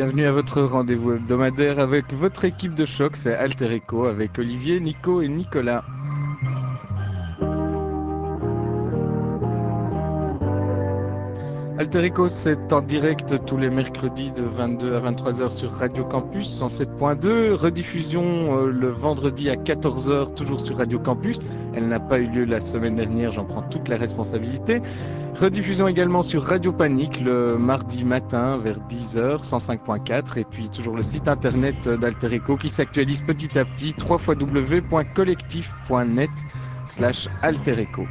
bienvenue à votre rendez-vous hebdomadaire avec votre équipe de choc, c'est Alter Echo avec Olivier, Nico et Nicolas. Alter Echo, c'est en direct tous les mercredis de 22 à 23 heures sur Radio Campus 107.2, rediffusion le vendredi à 14 heures toujours sur Radio Campus. Elle n'a pas eu lieu la semaine dernière, j'en prends toute la responsabilité. Rediffusion également sur Radio Panique le mardi matin vers 10 heures 105.4 et puis toujours le site internet d'Alter Echo qui s'actualise petit à petit www.collectif.net/Alter Echo.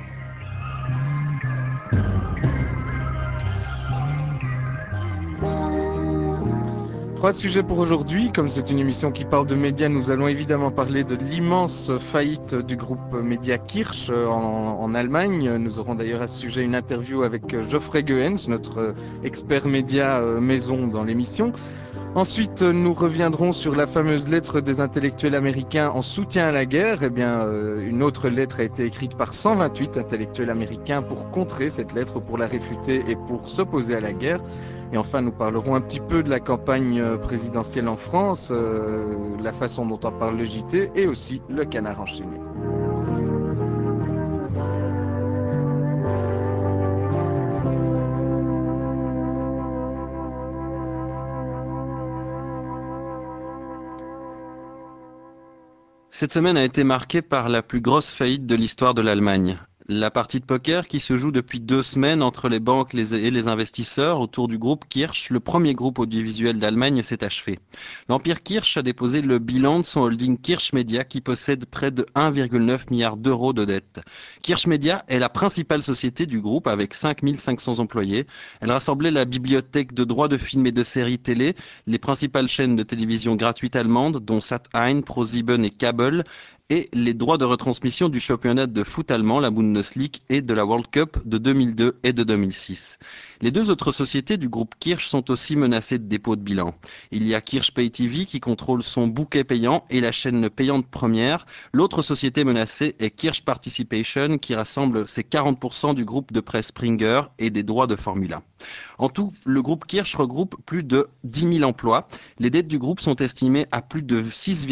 Trois sujets pour aujourd'hui. Comme c'est une émission qui parle de médias, nous allons évidemment parler de l'immense faillite du groupe média Kirsch en Allemagne. Nous aurons d'ailleurs à ce sujet une interview avec Geoffrey Goehens, notre expert média maison dans l'émission. Ensuite, nous reviendrons sur la fameuse lettre des intellectuels américains en soutien à la guerre. Eh bien, une autre lettre a été écrite par 128 intellectuels américains pour contrer cette lettre, pour la réfuter et pour s'opposer à la guerre. Et enfin, nous parlerons un petit peu de la campagne présidentielle en France, la façon dont en parle le JT et aussi le canard enchaîné. Cette semaine a été marquée par la plus grosse faillite de l'histoire de l'Allemagne. La partie de poker qui se joue depuis 2 semaines entre les banques et les investisseurs autour du groupe Kirsch, le premier groupe audiovisuel d'Allemagne, s'est achevée. L'empire Kirsch a déposé le bilan de son holding Kirsch Media qui possède près de 1,9 milliard d'euros de dettes. Kirsch Media est la principale société du groupe avec 5500 employés. Elle rassemblait la bibliothèque de droits de films et de séries télé, les principales chaînes de télévision gratuites allemandes dont Sat.1, ProSieben et Kabel, et les droits de retransmission du championnat de foot allemand, la Bundesliga, et de la World Cup de 2002 et de 2006. Les deux autres sociétés du groupe Kirsch sont aussi menacées de dépôt de bilan. Il y a Kirsch Pay TV qui contrôle son bouquet payant et la chaîne payante première. L'autre société menacée est Kirsch Participation qui rassemble ses 40% du groupe de presse Springer et des droits de Formule 1. En tout, le groupe Kirsch regroupe plus de 10 000 emplois. Les dettes du groupe sont estimées à plus de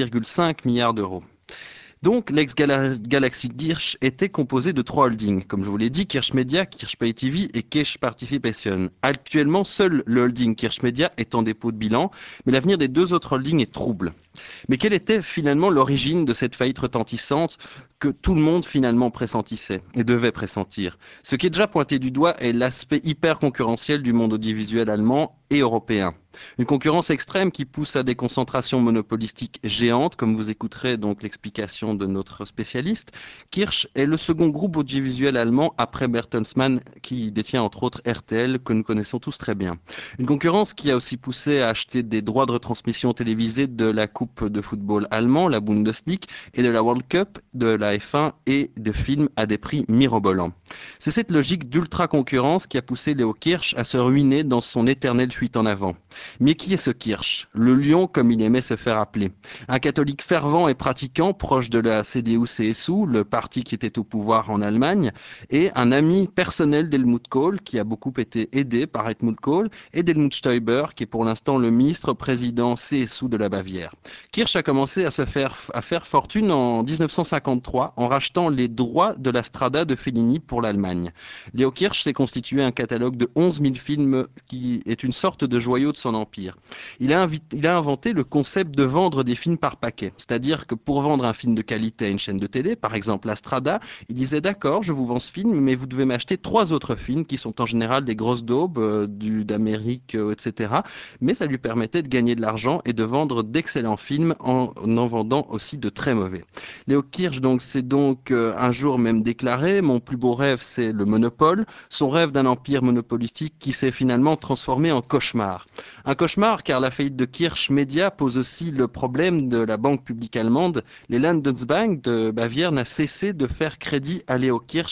6,5 milliards d'euros. Donc, l'ex-Galaxy Kirsch était composé de 3 holdings. Comme je vous l'ai dit, Kirsch Media, Kirsch Pay TV et Kirsch Participation. Actuellement, seul le holding Kirsch Media est en dépôt de bilan, mais l'avenir des 2 autres holdings est trouble. Mais quelle était finalement l'origine de cette faillite retentissante que tout le monde finalement pressentissait et devait pressentir? Ce qui est déjà pointé du doigt est l'aspect hyper concurrentiel du monde audiovisuel allemand et européen. Une concurrence extrême qui pousse à des concentrations monopolistiques géantes, comme vous écouterez donc l'explication de notre spécialiste. Kirsch est le second groupe audiovisuel allemand après Bertelsmann, qui détient entre autres RTL, que nous connaissons tous très bien. Une concurrence qui a aussi poussé à acheter des droits de retransmission télévisée de la Coupe de football allemand, la Bundesliga, et de la World Cup, de la F1 et de films à des prix mirobolants. C'est cette logique d'ultra-concurrence qui a poussé Léo Kirsch à se ruiner dans son éternelle fuite en avant. Mais qui est ce Kirsch? Le lion, comme il aimait se faire appeler. Un catholique fervent et pratiquant, proche de la CDU-CSU, le parti qui était au pouvoir en Allemagne, et un ami personnel d'Helmut Kohl, qui a beaucoup été aidé par Helmut Kohl, et d'Helmut Stoiber, qui est pour l'instant le ministre-président CSU de la Bavière. Kirsch a commencé à faire fortune en 1953 en rachetant les droits de la Strada de Fellini pour l'Allemagne. Léo Kirsch s'est constitué un catalogue de 11 000 films qui est une sorte de joyau de son empire. Il a inventé le concept de vendre des films par paquet, c'est-à-dire que pour vendre un film de qualité à une chaîne de télé, par exemple la Strada, il disait d'accord, je vous vends ce film, mais vous devez m'acheter 3 autres films qui sont en général des grosses daubes d'Amérique, etc. Mais ça lui permettait de gagner de l'argent et de vendre d'excellents films en vendant aussi de très mauvais. Léo Kirsch s'est donc un jour même déclaré: mon plus beau rêve, c'est le monopole. Son rêve d'un empire monopolistique qui s'est finalement transformé en cauchemar. Un cauchemar car la faillite de Kirsch Media pose aussi le problème de la banque publique allemande. Les Landesbank de Bavière n'a cessé de faire crédit à Léo Kirsch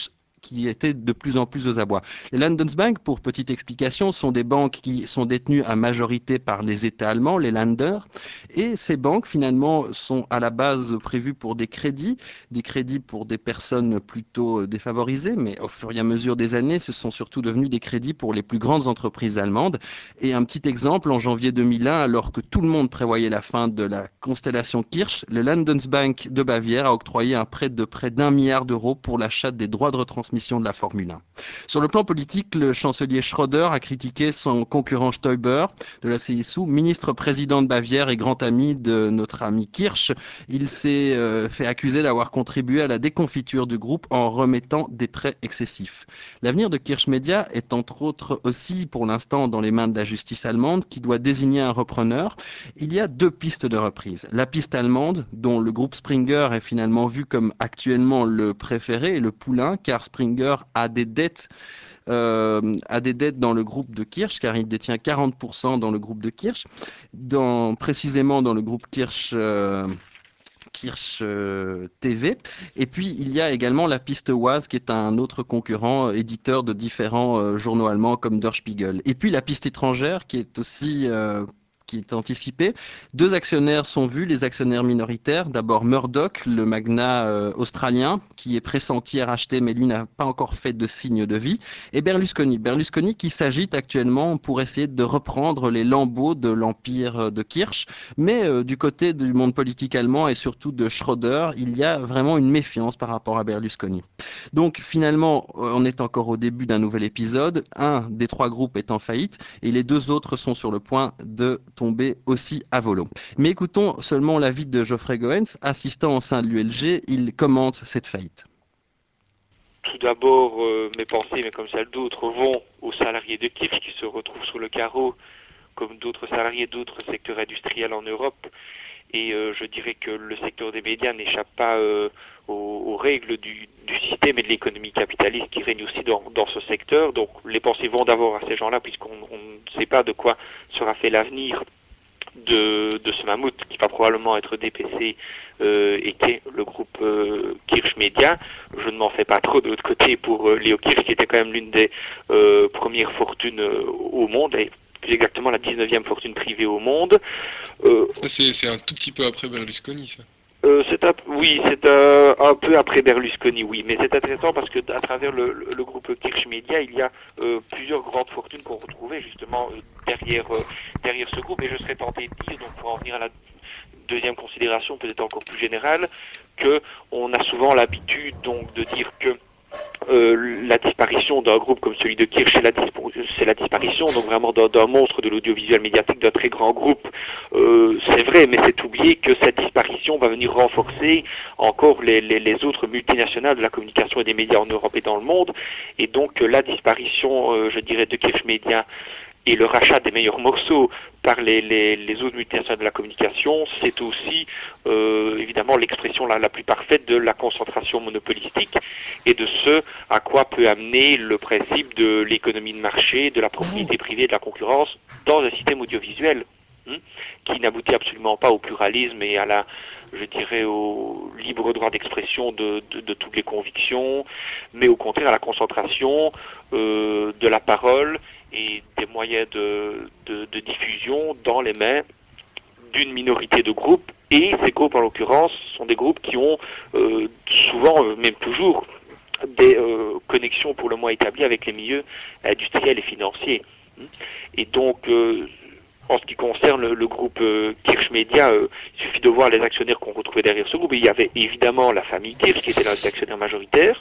qui étaient de plus en plus aux abois. Les Landesbank, pour petite explication, sont des banques qui sont détenues à majorité par les États allemands, les Länder, et ces banques finalement sont à la base prévues pour des crédits pour des personnes plutôt défavorisées, mais au fur et à mesure des années, ce sont surtout devenus des crédits pour les plus grandes entreprises allemandes. Et un petit exemple, en janvier 2001, alors que tout le monde prévoyait la fin de la constellation Kirch, le Landesbank de Bavière a octroyé un prêt de près d'1 milliard d'euros pour l'achat des droits de retransmission de la Formule 1. Sur le plan politique, le chancelier Schröder a critiqué son concurrent Stoiber de la CSU, ministre-président de Bavière et grand ami de notre ami Kirch. Il s'est fait accuser d'avoir contribué à la déconfiture du groupe en remettant des prêts excessifs. L'avenir de Kirch Media est entre autres aussi pour l'instant dans les mains de la justice allemande qui doit désigner un repreneur. Il y a 2 pistes de reprise. La piste allemande, dont le groupe Springer est finalement vu comme actuellement le préféré et le poulain, car Springer a des dettes dans le groupe de Kirch, car il détient 40% dans le groupe de Kirch, précisément dans le groupe Kirch TV. Et puis, il y a également la piste Oise, qui est un autre concurrent éditeur de différents journaux allemands comme Der Spiegel. Et puis, la piste étrangère, qui est anticipée. 2 actionnaires sont vus, les actionnaires minoritaires. D'abord Murdoch, le magnat australien, qui est pressenti à racheter, mais lui n'a pas encore fait de signe de vie. Et Berlusconi. Berlusconi qui s'agite actuellement pour essayer de reprendre les lambeaux de l'empire de Kirch. Mais du côté du monde politique allemand et surtout de Schröder, il y a vraiment une méfiance par rapport à Berlusconi. Donc finalement, on est encore au début d'un nouvel épisode. Un des 3 groupes est en faillite et les 2 autres sont sur le point de tomber aussi à volo. Mais écoutons seulement l'avis de Geoffrey Goens, assistant au sein de l'ULG. Il commente cette faillite. Tout d'abord, mes pensées, mais comme celles d'autres, vont aux salariés de Kirch qui se retrouvent sur le carreau, comme d'autres salariés d'autres secteurs industriels en Europe. Et je dirais que le secteur des médias n'échappe pas aux règles du système et de l'économie capitaliste qui règne aussi dans ce secteur. Donc les pensées vont d'abord à ces gens-là, puisqu'on ne sait pas de quoi sera fait l'avenir de ce mammouth qui va probablement être dépecé et qu'est le groupe Kirch Media. Je ne m'en fais pas trop de l'autre côté pour Léo Kirch, qui était quand même l'une des premières fortunes au monde, et plus exactement la 19e fortune privée au monde. Ça, c'est un tout petit peu après Berlusconi, ça. Oui, c'est un peu après Berlusconi, oui, mais c'est intéressant parce que à travers le groupe Kirch Media, il y a plusieurs grandes fortunes qu'on retrouvait justement derrière ce groupe, et je serais tenté de dire, donc pour en venir à la deuxième considération, peut-être encore plus générale, que on a souvent l'habitude donc de dire que la disparition d'un groupe comme celui de Kirch, c'est la disparition donc vraiment d'un monstre de l'audiovisuel médiatique, d'un très grand groupe. C'est vrai, mais c'est oublier que cette disparition va venir renforcer encore les autres multinationales de la communication et des médias en Europe et dans le monde. Et donc la disparition, je dirais, de Kirch Media et le rachat des meilleurs morceaux par les autres multinationales de la communication, c'est aussi évidemment l'expression la plus parfaite de la concentration monopolistique et de ce à quoi peut amener le principe de l'économie de marché, de la propriété privée, de la concurrence dans un système audiovisuel qui n'aboutit absolument pas au pluralisme et à je dirais, au libre droit d'expression de toutes les convictions, mais au contraire à la concentration de la parole et des moyens de diffusion dans les mains d'une minorité de groupes. Et ces groupes, en l'occurrence, sont des groupes qui ont souvent, même toujours, des connexions pour le moins établies avec les milieux industriels et financiers. Et donc, en ce qui concerne le groupe Kirch Media, il suffit de voir les actionnaires qu'on retrouvait derrière ce groupe. Il y avait évidemment la famille Kirch qui était l'un des actionnaires majoritaires,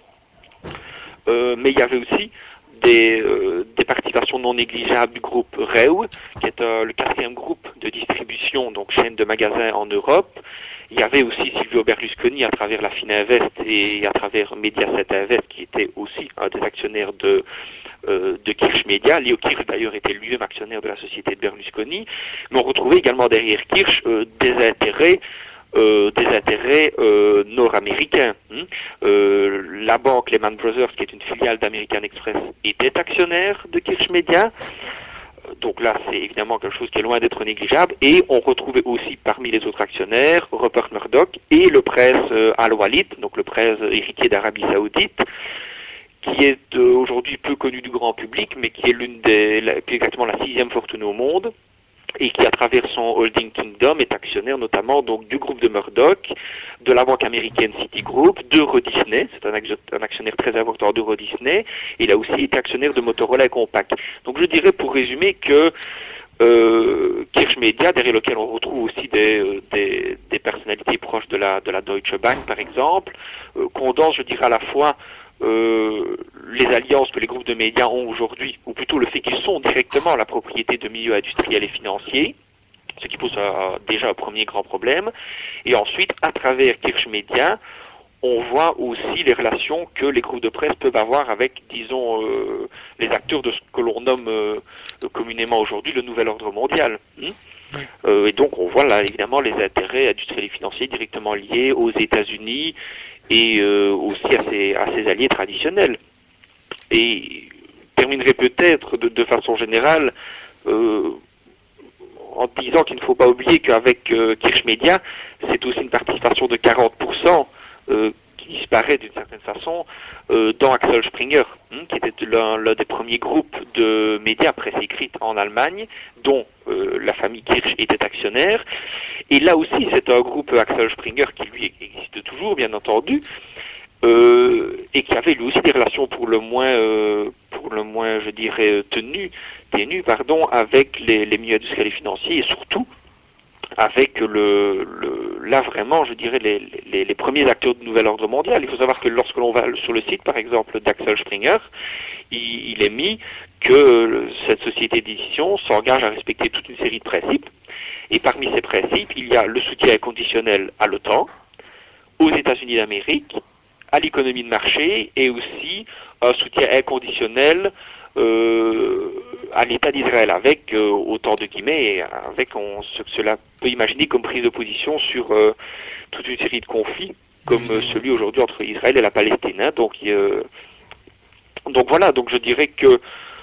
mais il y avait aussi des participations non négligeables du groupe Reu, qui est le 4e groupe de distribution, donc chaîne de magasins en Europe. Il y avait aussi Silvio Berlusconi à travers la Fininvest et à travers Mediaset Invest, qui était aussi un des actionnaires de Kirch Media. Léo Kirch d'ailleurs était lui-même actionnaire de la société de Berlusconi. Mais on retrouvait également derrière Kirch des intérêts nord-américains. La banque Lehman Brothers, qui est une filiale d'American Express, était actionnaire de Kirch Media. Donc là, c'est évidemment quelque chose qui est loin d'être négligeable. Et on retrouvait aussi parmi les autres actionnaires Rupert Murdoch et le prince Al Walid, donc le prince héritier d'Arabie Saoudite, qui est aujourd'hui peu connue du grand public, mais qui est plus exactement la 6e fortune au monde, et qui, à travers son holding Kingdom, est actionnaire notamment donc du groupe de Murdoch, de la banque américaine Citigroup, d'Euro Disney, c'est un actionnaire très important d'Euro Disney. Il a aussi été actionnaire de Motorola et Compaq. Donc je dirais pour résumer que Kirsch Media, derrière lequel on retrouve aussi des personnalités proches de la Deutsche Bank par exemple, condense, je dirais, à la fois les alliances que les groupes de médias ont aujourd'hui, ou plutôt le fait qu'ils sont directement la propriété de milieux industriels et financiers, ce qui pose déjà un premier grand problème. Et ensuite, à travers Kirsch Media, on voit aussi les relations que les groupes de presse peuvent avoir avec, disons, les acteurs de ce que l'on nomme communément aujourd'hui le nouvel ordre mondial. Et donc on voit là évidemment les intérêts industriels et financiers directement liés aux États-Unis et aussi à ses alliés traditionnels. Et je terminerai peut-être de façon générale en disant qu'il ne faut pas oublier qu'avec Kirsch Media, c'est aussi une participation de 40% qui disparaît d'une certaine façon dans Axel Springer, qui était l'un des premiers groupes de médias presse écrite en Allemagne, dont la famille Kirsch était actionnaire. Et là aussi, c'est un groupe Axel Springer qui lui existe toujours, bien entendu, et qui avait lui aussi des relations pour le moins, je dirais, ténues, avec les milieux industriels et financiers, et surtout avec là vraiment, je dirais, les premiers acteurs du nouvel ordre mondial. Il faut savoir que lorsque l'on va sur le site, par exemple, d'Axel Springer, il est mis que cette société d'édition s'engage à respecter toute une série de principes. Et parmi ces principes, il y a le soutien inconditionnel à l'OTAN, aux États-Unis d'Amérique, à l'économie de marché, et aussi un soutien inconditionnel à l'État d'Israël, avec autant de guillemets, avec ce que cela peut imaginer comme prise de position sur toute une série de conflits, comme celui aujourd'hui entre Israël et la Palestine. Hein. Donc voilà, donc je dirais que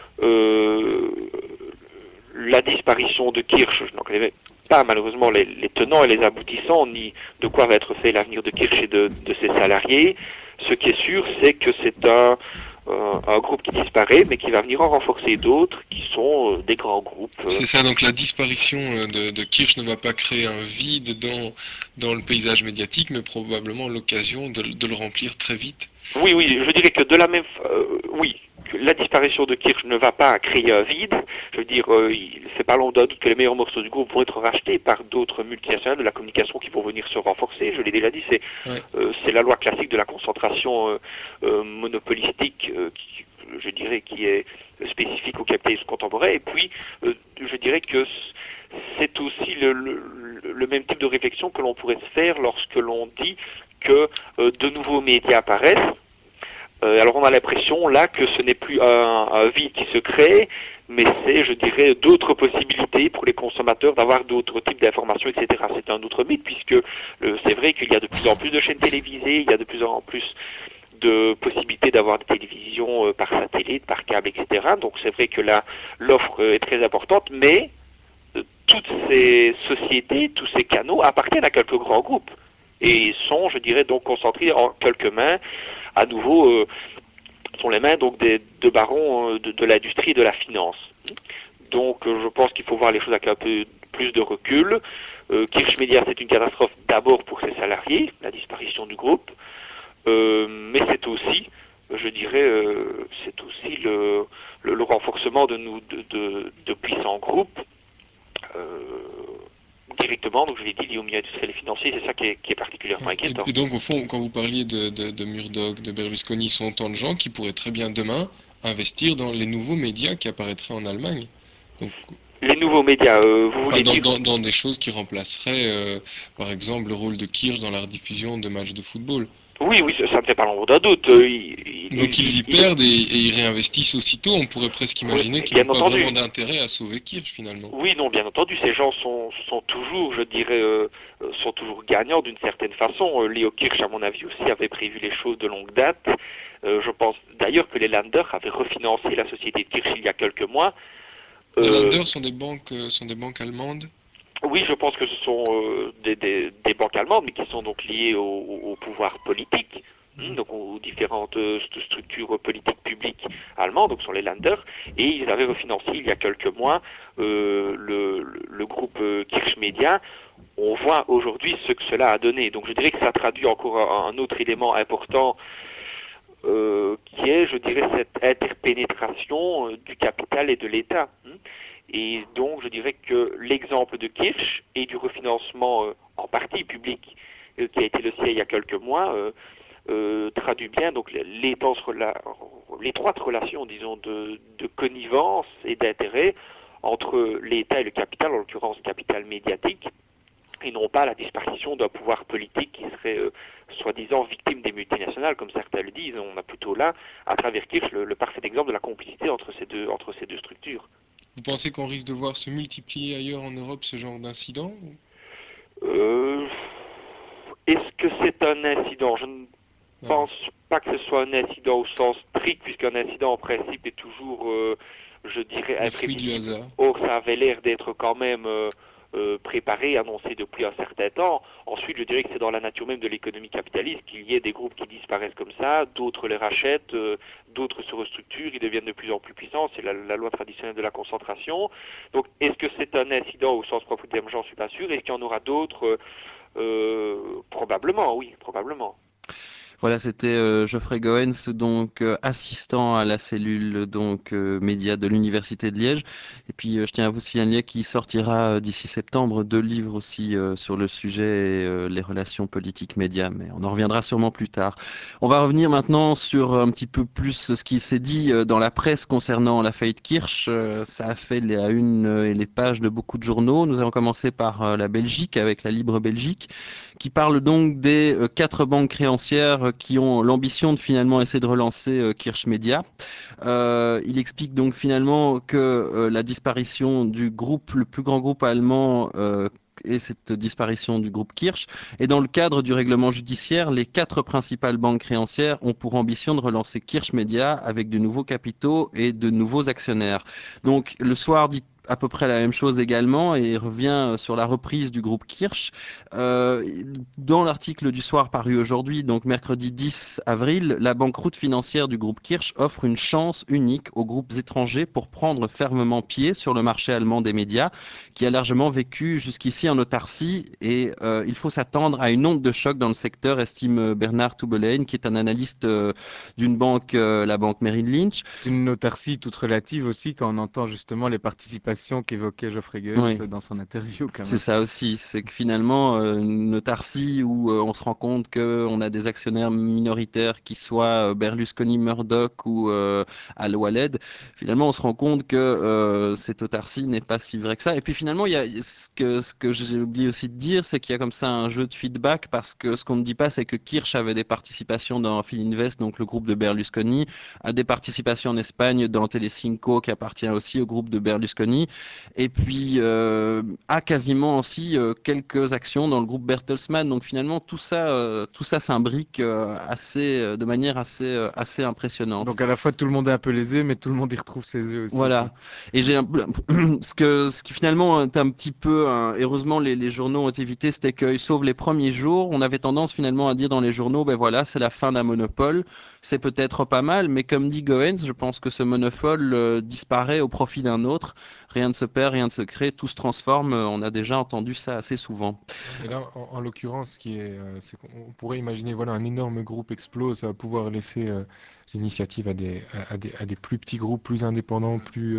la disparition de Kirsch, je n'en connais pas malheureusement les tenants et les aboutissants, ni de quoi va être fait l'avenir de Kirsch et de ses salariés. Ce qui est sûr, c'est que c'est un groupe qui disparaît, mais qui va venir en renforcer d'autres, qui sont des grands groupes. C'est ça, donc la disparition de Kirsch ne va pas créer un vide dans le paysage médiatique, mais probablement l'occasion de le remplir très vite. Oui, je dirais que de la même... oui, la disparition de Kirsch ne va pas créer un vide. Je veux dire, c'est pas long d'un doute que les meilleurs morceaux du groupe vont être rachetés par d'autres multinationales de la communication qui vont venir se renforcer. Je l'ai déjà dit, c'est la loi classique de la concentration monopolistique, je dirais, qui est spécifique au capitalisme contemporain. Et puis, je dirais que c'est aussi le même type de réflexion que l'on pourrait se faire lorsque l'on dit que de nouveaux médias apparaissent. Alors on a l'impression là que ce n'est plus un vide qui se crée, mais c'est, je dirais, d'autres possibilités pour les consommateurs d'avoir d'autres types d'informations, etc. C'est un autre mythe, puisque c'est vrai qu'il y a de plus en plus de chaînes télévisées, il y a de plus en plus de possibilités d'avoir des télévisions par satellite, par câble, etc. Donc c'est vrai que là, l'offre est très importante, mais toutes ces sociétés, tous ces canaux appartiennent à quelques grands groupes et sont, je dirais, donc concentrés en quelques mains. À nouveau, sont les mains donc de barons de l'industrie et de la finance. Donc je pense qu'il faut voir les choses avec un peu plus de recul. Kirsch Media, c'est une catastrophe d'abord pour ses salariés, la disparition du groupe, mais c'est aussi, je dirais, c'est aussi le renforcement de puissants groupes directement, donc je l'ai dit, lié au milieu industriel et financier, c'est ça qui est particulièrement inquiétant. Et donc au fond, quand vous parliez de Murdoch, de Berlusconi, sont autant de gens qui pourraient très bien demain investir dans les nouveaux médias qui apparaîtraient en Allemagne. Donc, les nouveaux médias, vous voulez dire dans des choses qui remplaceraient, par exemple, le rôle de Kirsch dans la rediffusion de matchs de football. Oui, ça ne fait pas l'ombre d'un doute. Donc ils y perdent et ils réinvestissent aussitôt. On pourrait presque imaginer oui, qu'ils n'ont pas vraiment d'intérêt à sauver Kirsch finalement. Oui, non, bien entendu, ces gens sont toujours, je dirais, sont toujours gagnants d'une certaine façon. Léo Kirsch, à mon avis aussi, avait prévu les choses de longue date. Je pense d'ailleurs que les Länder avaient refinancé la société de Kirsch il y a quelques mois. Les Länder sont des banques allemandes. Oui, je pense que ce sont des banques allemandes, mais qui sont donc liées au pouvoir politique. donc aux différentes structures politiques publiques allemandes, donc sur les Länder, et ils avaient refinancé il y a quelques mois le groupe Kirch Media. On voit aujourd'hui ce que cela a donné. Donc je dirais que ça traduit encore un autre élément important qui est, je dirais, cette interpénétration du capital et de l'État. Et donc je dirais que l'exemple de Kirch et du refinancement en partie public qui a été le sien il y a quelques mois traduit bien donc l'étroite relation, disons, de connivence et d'intérêt entre l'État et le capital, en l'occurrence le capital médiatique, et non pas la disparition d'un pouvoir politique qui serait soi-disant victime des multinationales, comme certains le disent. On a plutôt là, à travers Kirch, le parfait exemple de la complicité entre ces deux structures. Vous pensez qu'on risque de voir se multiplier ailleurs en Europe ce genre d'incidents? Est-ce que c'est un incident? Je ne pense pas que ce soit un incident au sens strict, puisqu'un incident en principe est toujours, je dirais, imprévisible. Or, ça avait l'air d'être quand même préparé, annoncé depuis un certain temps. Ensuite, je dirais que c'est dans la nature même de l'économie capitaliste qu'il y ait des groupes qui disparaissent comme ça, d'autres les rachètent, d'autres se restructurent, ils deviennent de plus en plus puissants. C'est la loi traditionnelle de la concentration. Donc, est-ce que c'est un incident au sens propre du terme? J'en suis pas sûr. Est-ce qu'il y en aura d'autres? Probablement, oui, probablement. Voilà, c'était Geoffrey Goens, donc assistant à la cellule média de l'Université de Liège. Et puis je tiens à vous signaler qu'il sortira d'ici septembre 2 livres aussi sur le sujet et les relations politiques médias, mais on en reviendra sûrement plus tard. On va revenir maintenant sur un petit peu plus ce qui s'est dit dans la presse concernant la faillite Kirch. Ça a fait la une et les pages de beaucoup de journaux. Nous allons commencer par la Belgique avec la Libre Belgique, qui parle donc des 4 banques créancières qui ont l'ambition de finalement essayer de relancer Kirch Media. Il explique donc finalement que la disparition du groupe, le plus grand groupe allemand, et cette disparition du groupe Kirch. Et dans le cadre du règlement judiciaire, les 4 principales banques créancières ont pour ambition de relancer Kirch Media avec de nouveaux capitaux et de nouveaux actionnaires. Donc le soir dit à peu près la même chose également et revient sur la reprise du groupe Kirch. Dans l'article du soir paru aujourd'hui, donc mercredi 10 avril, la banqueroute financière du groupe Kirch offre une chance unique aux groupes étrangers pour prendre fermement pied sur le marché allemand des médias, qui a largement vécu jusqu'ici en autarcie, et il faut s'attendre à une onde de choc dans le secteur, estime Bernard Toubelaine, qui est un analyste d'une banque, la banque Merrill Lynch. C'est une autarcie toute relative aussi quand on entend justement les participations qu'évoquait Geoffrey Goens dans son interview. C'est ça aussi, c'est que finalement une autarcie où on se rend compte qu'on a des actionnaires minoritaires qui soient Berlusconi, Murdoch ou Al Waled, finalement on se rend compte que cette autarcie n'est pas si vraie que ça. Et puis finalement, il y a ce que j'ai oublié aussi de dire, c'est qu'il y a comme ça un jeu de feedback, parce que ce qu'on ne dit pas, c'est que Kirch avait des participations dans Fininvest, donc le groupe de Berlusconi, a des participations en Espagne dans Telecinco, qui appartient aussi au groupe de Berlusconi, et puis a quasiment aussi quelques actions dans le groupe Bertelsmann. Donc finalement tout ça s'imbrique de manière assez impressionnante. Donc à la fois tout le monde est un peu lésé, mais tout le monde y retrouve ses œufs aussi. Voilà. Quoi. Et j'ai ce qui finalement est un petit peu, heureusement les journaux ont évité cet écueil, sauf les premiers jours. On avait tendance finalement à dire dans les journaux, ben voilà, c'est la fin d'un monopole. C'est peut-être pas mal, mais comme dit Goens, je pense que ce monopole disparaît au profit d'un autre. Rien ne se perd, rien ne se crée, tout se transforme. On a déjà entendu ça assez souvent. Et là, en l'occurrence, c'est qu'on pourrait imaginer, voilà, un énorme groupe explose, ça va pouvoir laisser l'initiative à des plus petits groupes, plus indépendants,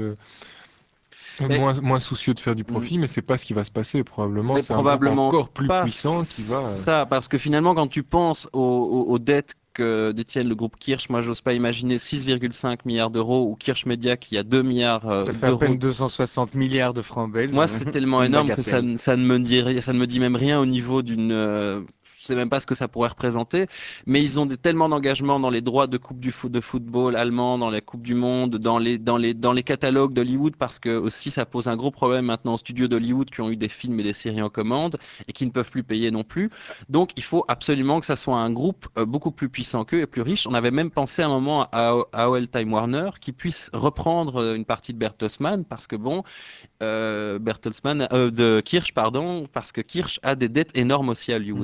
moins soucieux de faire du profit, mais c'est pas ce qui va se passer. Probablement, Mais c'est un groupe probablement encore plus pas puissant qui va. ça, parce que finalement, quand tu penses aux dettes que détiennent le groupe Kirch, moi, j'ose pas imaginer 6,5 milliards d'euros, ou Kirch Media qui a 2 milliards Ça fait à d'euros. peine 260 milliards de francs belges. Moi, c'est tellement Une énorme que bagatelle. ça ne me dit ça ne me dit même rien au niveau je sais même pas ce que ça pourrait représenter, mais ils ont tellement d'engagement dans les droits de coupe de football allemand, dans la Coupe du Monde, dans les catalogues d'Hollywood, parce que aussi ça pose un gros problème maintenant aux studios d'Hollywood qui ont eu des films et des séries en commande et qui ne peuvent plus payer non plus. Donc il faut absolument que ça soit un groupe beaucoup plus puissant qu'eux et plus riche. On avait même pensé à un moment à AOL Time Warner qui puisse reprendre une partie de Bertelsmann, parce que bon, de Kirch, pardon, parce que Kirch a des dettes énormes aussi à Hollywood. Ouais,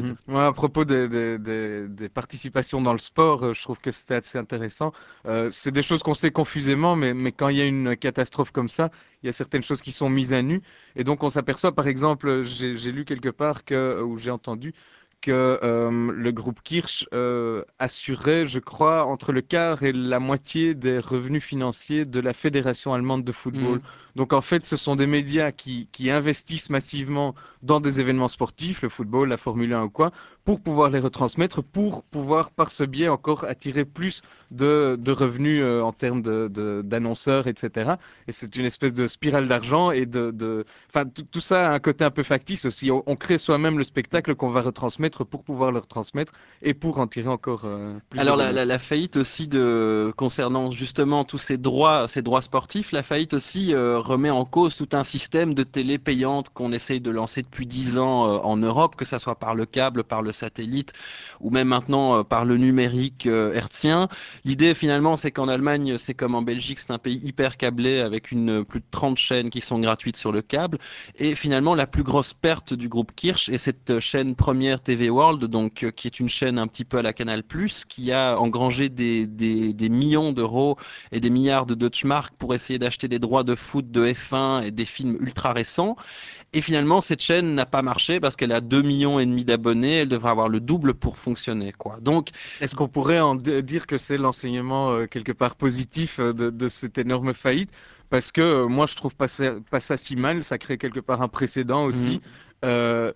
à propos des participations dans le sport, je trouve que c'était assez intéressant. C'est des choses qu'on sait confusément, mais quand il y a une catastrophe comme ça, il y a certaines choses qui sont mises à nu. Et donc, on s'aperçoit, par exemple, j'ai lu quelque part ou j'ai entendu que le groupe Kirsch assurait, je crois, entre le quart et la moitié des revenus financiers de la Fédération allemande de football. Mhm. Donc en fait, ce sont des médias qui investissent massivement dans des événements sportifs, le football, la Formule 1 ou quoi, pour pouvoir les retransmettre, pour pouvoir par ce biais encore attirer plus de revenus en termes d'annonceurs, etc. Et c'est une espèce de spirale d'argent et enfin, tout ça a un côté un peu factice aussi. On crée soi-même le spectacle qu'on va retransmettre pour pouvoir le retransmettre et pour en tirer encore plus de Alors revenus. la faillite aussi concernant justement tous ces droits sportifs, la faillite aussi remet en cause tout un système de télé payante qu'on essaye de lancer depuis 10 ans en Europe, que ça soit par le câble, par le satellite ou même maintenant par le numérique hertzien. L'idée finalement c'est qu'en Allemagne, c'est comme en Belgique, c'est un pays hyper câblé avec plus de 30 chaînes qui sont gratuites sur le câble. Et finalement la plus grosse perte du groupe Kirsch est cette chaîne première TV World, donc qui est une chaîne un petit peu à la Canal+, qui a engrangé des millions d'euros et des milliards de Deutschmark pour essayer d'acheter des droits de foot, de F1 et des films ultra récents. Et finalement, cette chaîne n'a pas marché parce qu'elle a 2,5 millions d'abonnés. Elle devrait avoir le double pour fonctionner, quoi. Donc, Est-ce qu'on pourrait dire que c'est l'enseignement quelque part positif de cette énorme faillite? Parce que moi, je trouve pas ça si mal. Ça crée quelque part un précédent aussi. mm, Euh,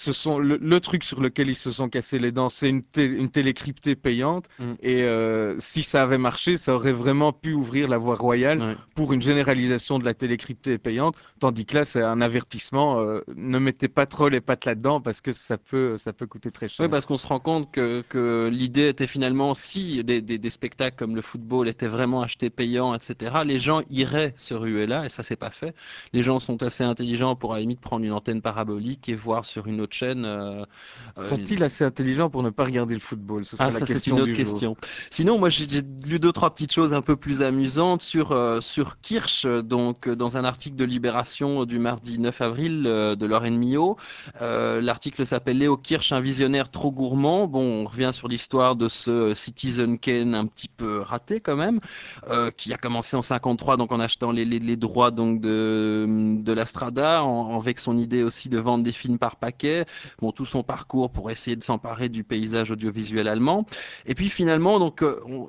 le truc sur lequel ils se sont cassés les dents, c'est une télé cryptée payante. mm, Et si ça avait marché, ça aurait vraiment pu ouvrir la voie royale ouais. pour une généralisation de la télé cryptée payante. Tandis que là, c'est un avertissement. Ne mettez pas trop les pattes là-dedans parce que ça peut coûter très Oui, cher. parce qu'on se rend compte que l'idée était finalement, si des spectacles comme le football étaient vraiment achetés payants, etc., les gens iraient se ruer là, et ça, c'est pas fait. Les gens sont assez intelligents pour à la limite prendre une antenne parabolique et voir sur une autre chaîne. Euh, Sont-ils assez intelligents pour ne pas regarder le football? Ce Ah, sera la ça, c'est une question autre du jour. question. Sinon, moi, j'ai lu deux, trois petites choses un peu plus amusantes sur Kirsch, dans un article de Libération du mardi 9 avril de Lorraine Millot. L'article s'appelle Léo Kirsch, un visionnaire trop gourmand. Bon, on revient sur l'histoire de ce Citizen Kane un petit peu raté quand même, qui a commencé en 53, donc en achetant les droits donc de la Strada, avec son idée aussi de vendre des films par paquet. Bon, tout son parcours pour essayer de s'emparer du paysage audiovisuel allemand. Et puis finalement, donc,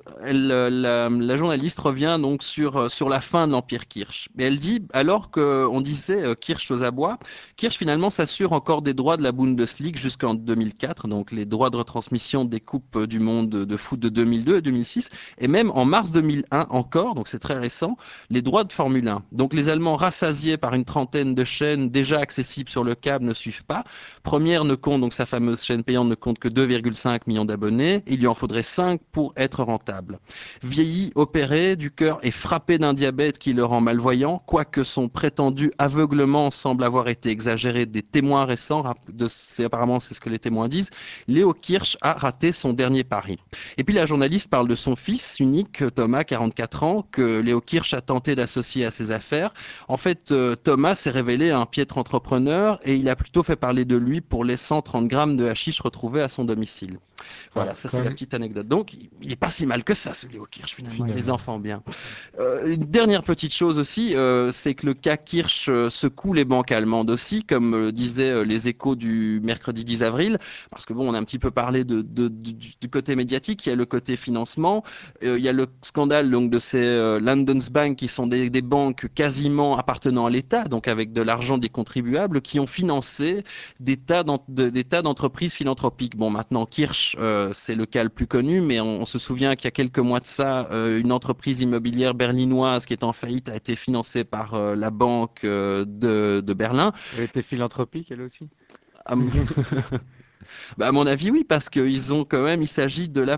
la journaliste revient donc sur la fin de l'Empire Kirsch. Et elle dit, alors qu'on disait Kirsch aux abois, Kirsch finalement s'assure encore des droits de la Bundesliga jusqu'en 2004, donc les droits de retransmission des Coupes du Monde de foot de 2002 et 2006, et même en mars 2001 encore, donc c'est très récent, les droits de Formule 1. Donc les Allemands rassasiés par une trentaine de chaînes déjà accessibles sur le câble ne suivent pas. Première ne compte, donc sa fameuse chaîne payante ne compte que 2,5 millions d'abonnés. Il lui en faudrait 5 pour être rentable. Vieilli, opéré, du cœur et frappé d'un diabète qui le rend malvoyant, quoique son prétendu aveuglement semble avoir été exagéré des témoins récents, apparemment c'est ce que les témoins disent, Léo Kirsch a raté son dernier pari. Et puis la journaliste parle de son fils unique, Thomas, 44 ans, que Léo Kirsch a tenté d'associer à ses affaires. En fait, Thomas s'est révélé un piètre entrepreneur et il a plutôt fait parler de lui pour les 130 grammes de hashish retrouvés à son domicile. Ah, Voilà, ça quand c'est la même, petite anecdote. Donc, il est pas si mal que ça, ce Léo Kirsch, finalement. Il les finalement. enfants bien. Une dernière petite chose aussi, c'est que le cas Kirsch secoue les banques allemandes aussi, comme disaient les échos du mercredi 10 avril, parce que bon, on a un petit peu parlé du côté médiatique, il y a le côté financement, il y a le scandale donc de ces Landesbank qui sont des banques quasiment appartenant à l'État, donc avec de l'argent des contribuables, qui ont financé des tas d'entreprises philanthropiques. Bon, maintenant, Kirsch, c'est le cas le plus connu, mais on se souvient qu'il y a quelques mois de ça, une entreprise immobilière berlinoise qui est en faillite a été financée par la banque de Berlin. Elle était philanthropique, elle aussi. À mon Bah, à mon avis, oui, parce qu'ils ont quand même, il s'agit de la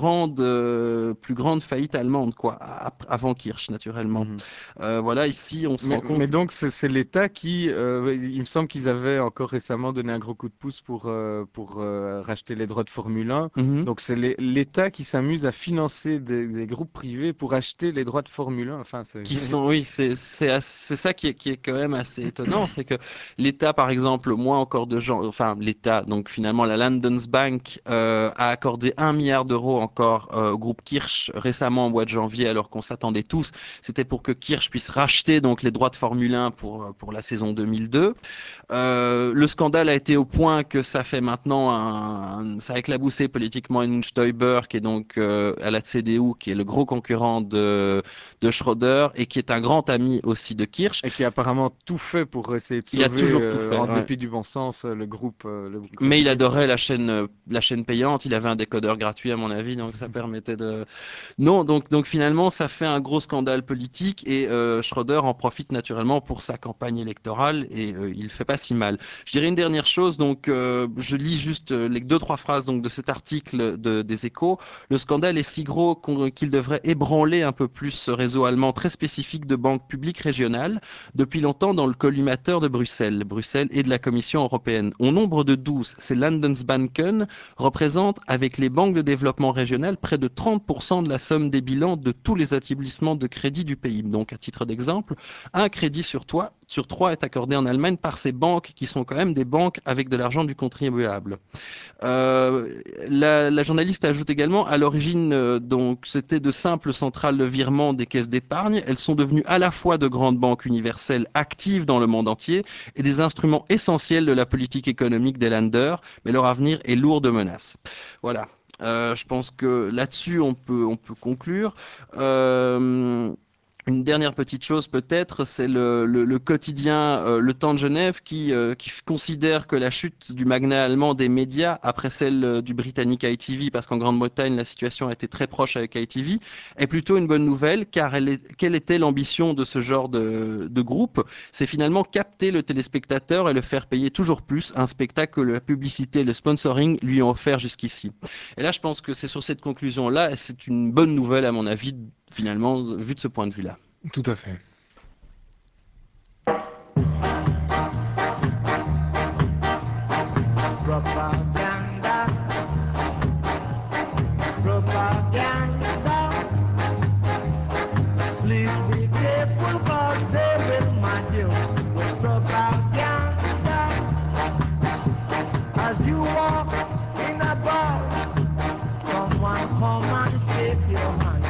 plus grande faillite allemande, quoi, avant Kirsch, naturellement. Mhm. Voilà, ici, on se rend Mais compte. donc, c'est l'État qui, il me semble qu'ils avaient encore récemment donné un gros coup de pouce pour racheter les droits de Formule 1. Mhm. Donc, c'est l'État qui s'amuse à financer des groupes privés pour acheter les droits de Formule 1. Enfin, c'est... Qui sont, oui, c'est ça qui est quand même assez étonnant, c'est que l'État, par exemple, moi encore de gens, enfin l'État, donc finalement finalement la Landesbank a accordé 1 milliard d'euros encore au groupe Kirsch récemment au mois de janvier, alors qu'on s'attendait tous. C'était pour que Kirsch puisse racheter donc les droits de Formule 1 pour la saison 2002. Le scandale a été au point que ça fait maintenant ça a éclaboussé politiquement Edmund Stoiber, qui est donc à la CDU, qui est le gros concurrent de Schröder et qui est un grand ami aussi de Kirsch. Et qui a apparemment tout fait pour essayer de Il a sauver, toujours tout fait, en ouais. dépit du bon sens, le groupe. Mais il Kirsch. adorait la chaîne payante. Il avait un décodeur gratuit, à mon avis, donc ça permettait de. Non, donc finalement, ça fait un gros scandale politique et Schröder en profite naturellement pour sa campagne électorale et il fait pas si mal. Je dirais une dernière chose, donc je lis juste les 2-3 phrases donc de cet article des Échos. Le scandale est si gros qu'il devrait ébranler un peu plus ce réseau allemand très spécifique de banques publiques régionales, depuis longtemps dans le collimateur de Bruxelles et de la Commission européenne. Au nombre de 12, ces Landesbanken représentent, avec les banques de développement régional, près de 30% de la somme des bilans de tous les établissements de crédit du pays. Donc, à titre d'exemple, un crédit sur 3 est accordé en Allemagne par ces banques qui sont quand même des banques avec de l'argent du contribuable. La journaliste ajoute également, à l'origine, donc c'était de simples centrales de virement des caisses d'épargne. Elles sont devenues à la fois de grandes banques universelles actives dans le monde entier et des instruments essentiels de la politique économique des Länder, mais leur avenir est lourd de menaces. Voilà. Je pense que là-dessus on peut conclure. Une dernière petite chose peut-être, c'est le quotidien Le Temps de Genève qui considère que la chute du magnat allemand des médias après celle du britannique ITV, parce qu'en Grande-Bretagne la situation a été très proche avec ITV, est plutôt une bonne nouvelle, car quelle était l'ambition de ce genre de groupe? C'est finalement capter le téléspectateur et le faire payer toujours plus un spectacle que la publicité et le sponsoring lui ont offert jusqu'ici. Et là je pense que c'est sur cette conclusion-là, et c'est une bonne nouvelle à mon avis, finalement, vu de ce point de vue-là. Tout à fait. Propaganda, propaganda. Please be careful, cause they will mind you with propaganda. As you walk in a bar, someone come and shake your hand.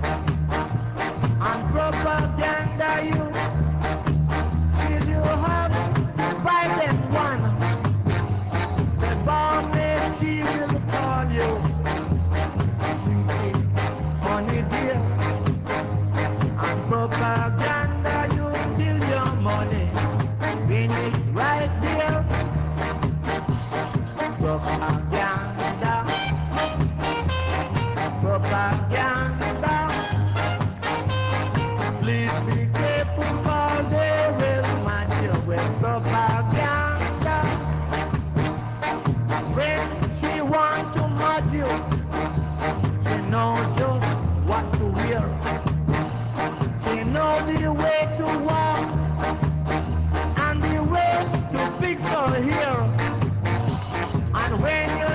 And propaganda you, till you have buy them one. The barmaid, she will call you, sweetie, honey dear. And propaganda you till your money finish right there. Propaganda, propaganda. Please be careful, cause they will mind you with propaganda. When she wants to mud you, she knows just what to wear. She knows the way to walk and the way to fix her hair. And when you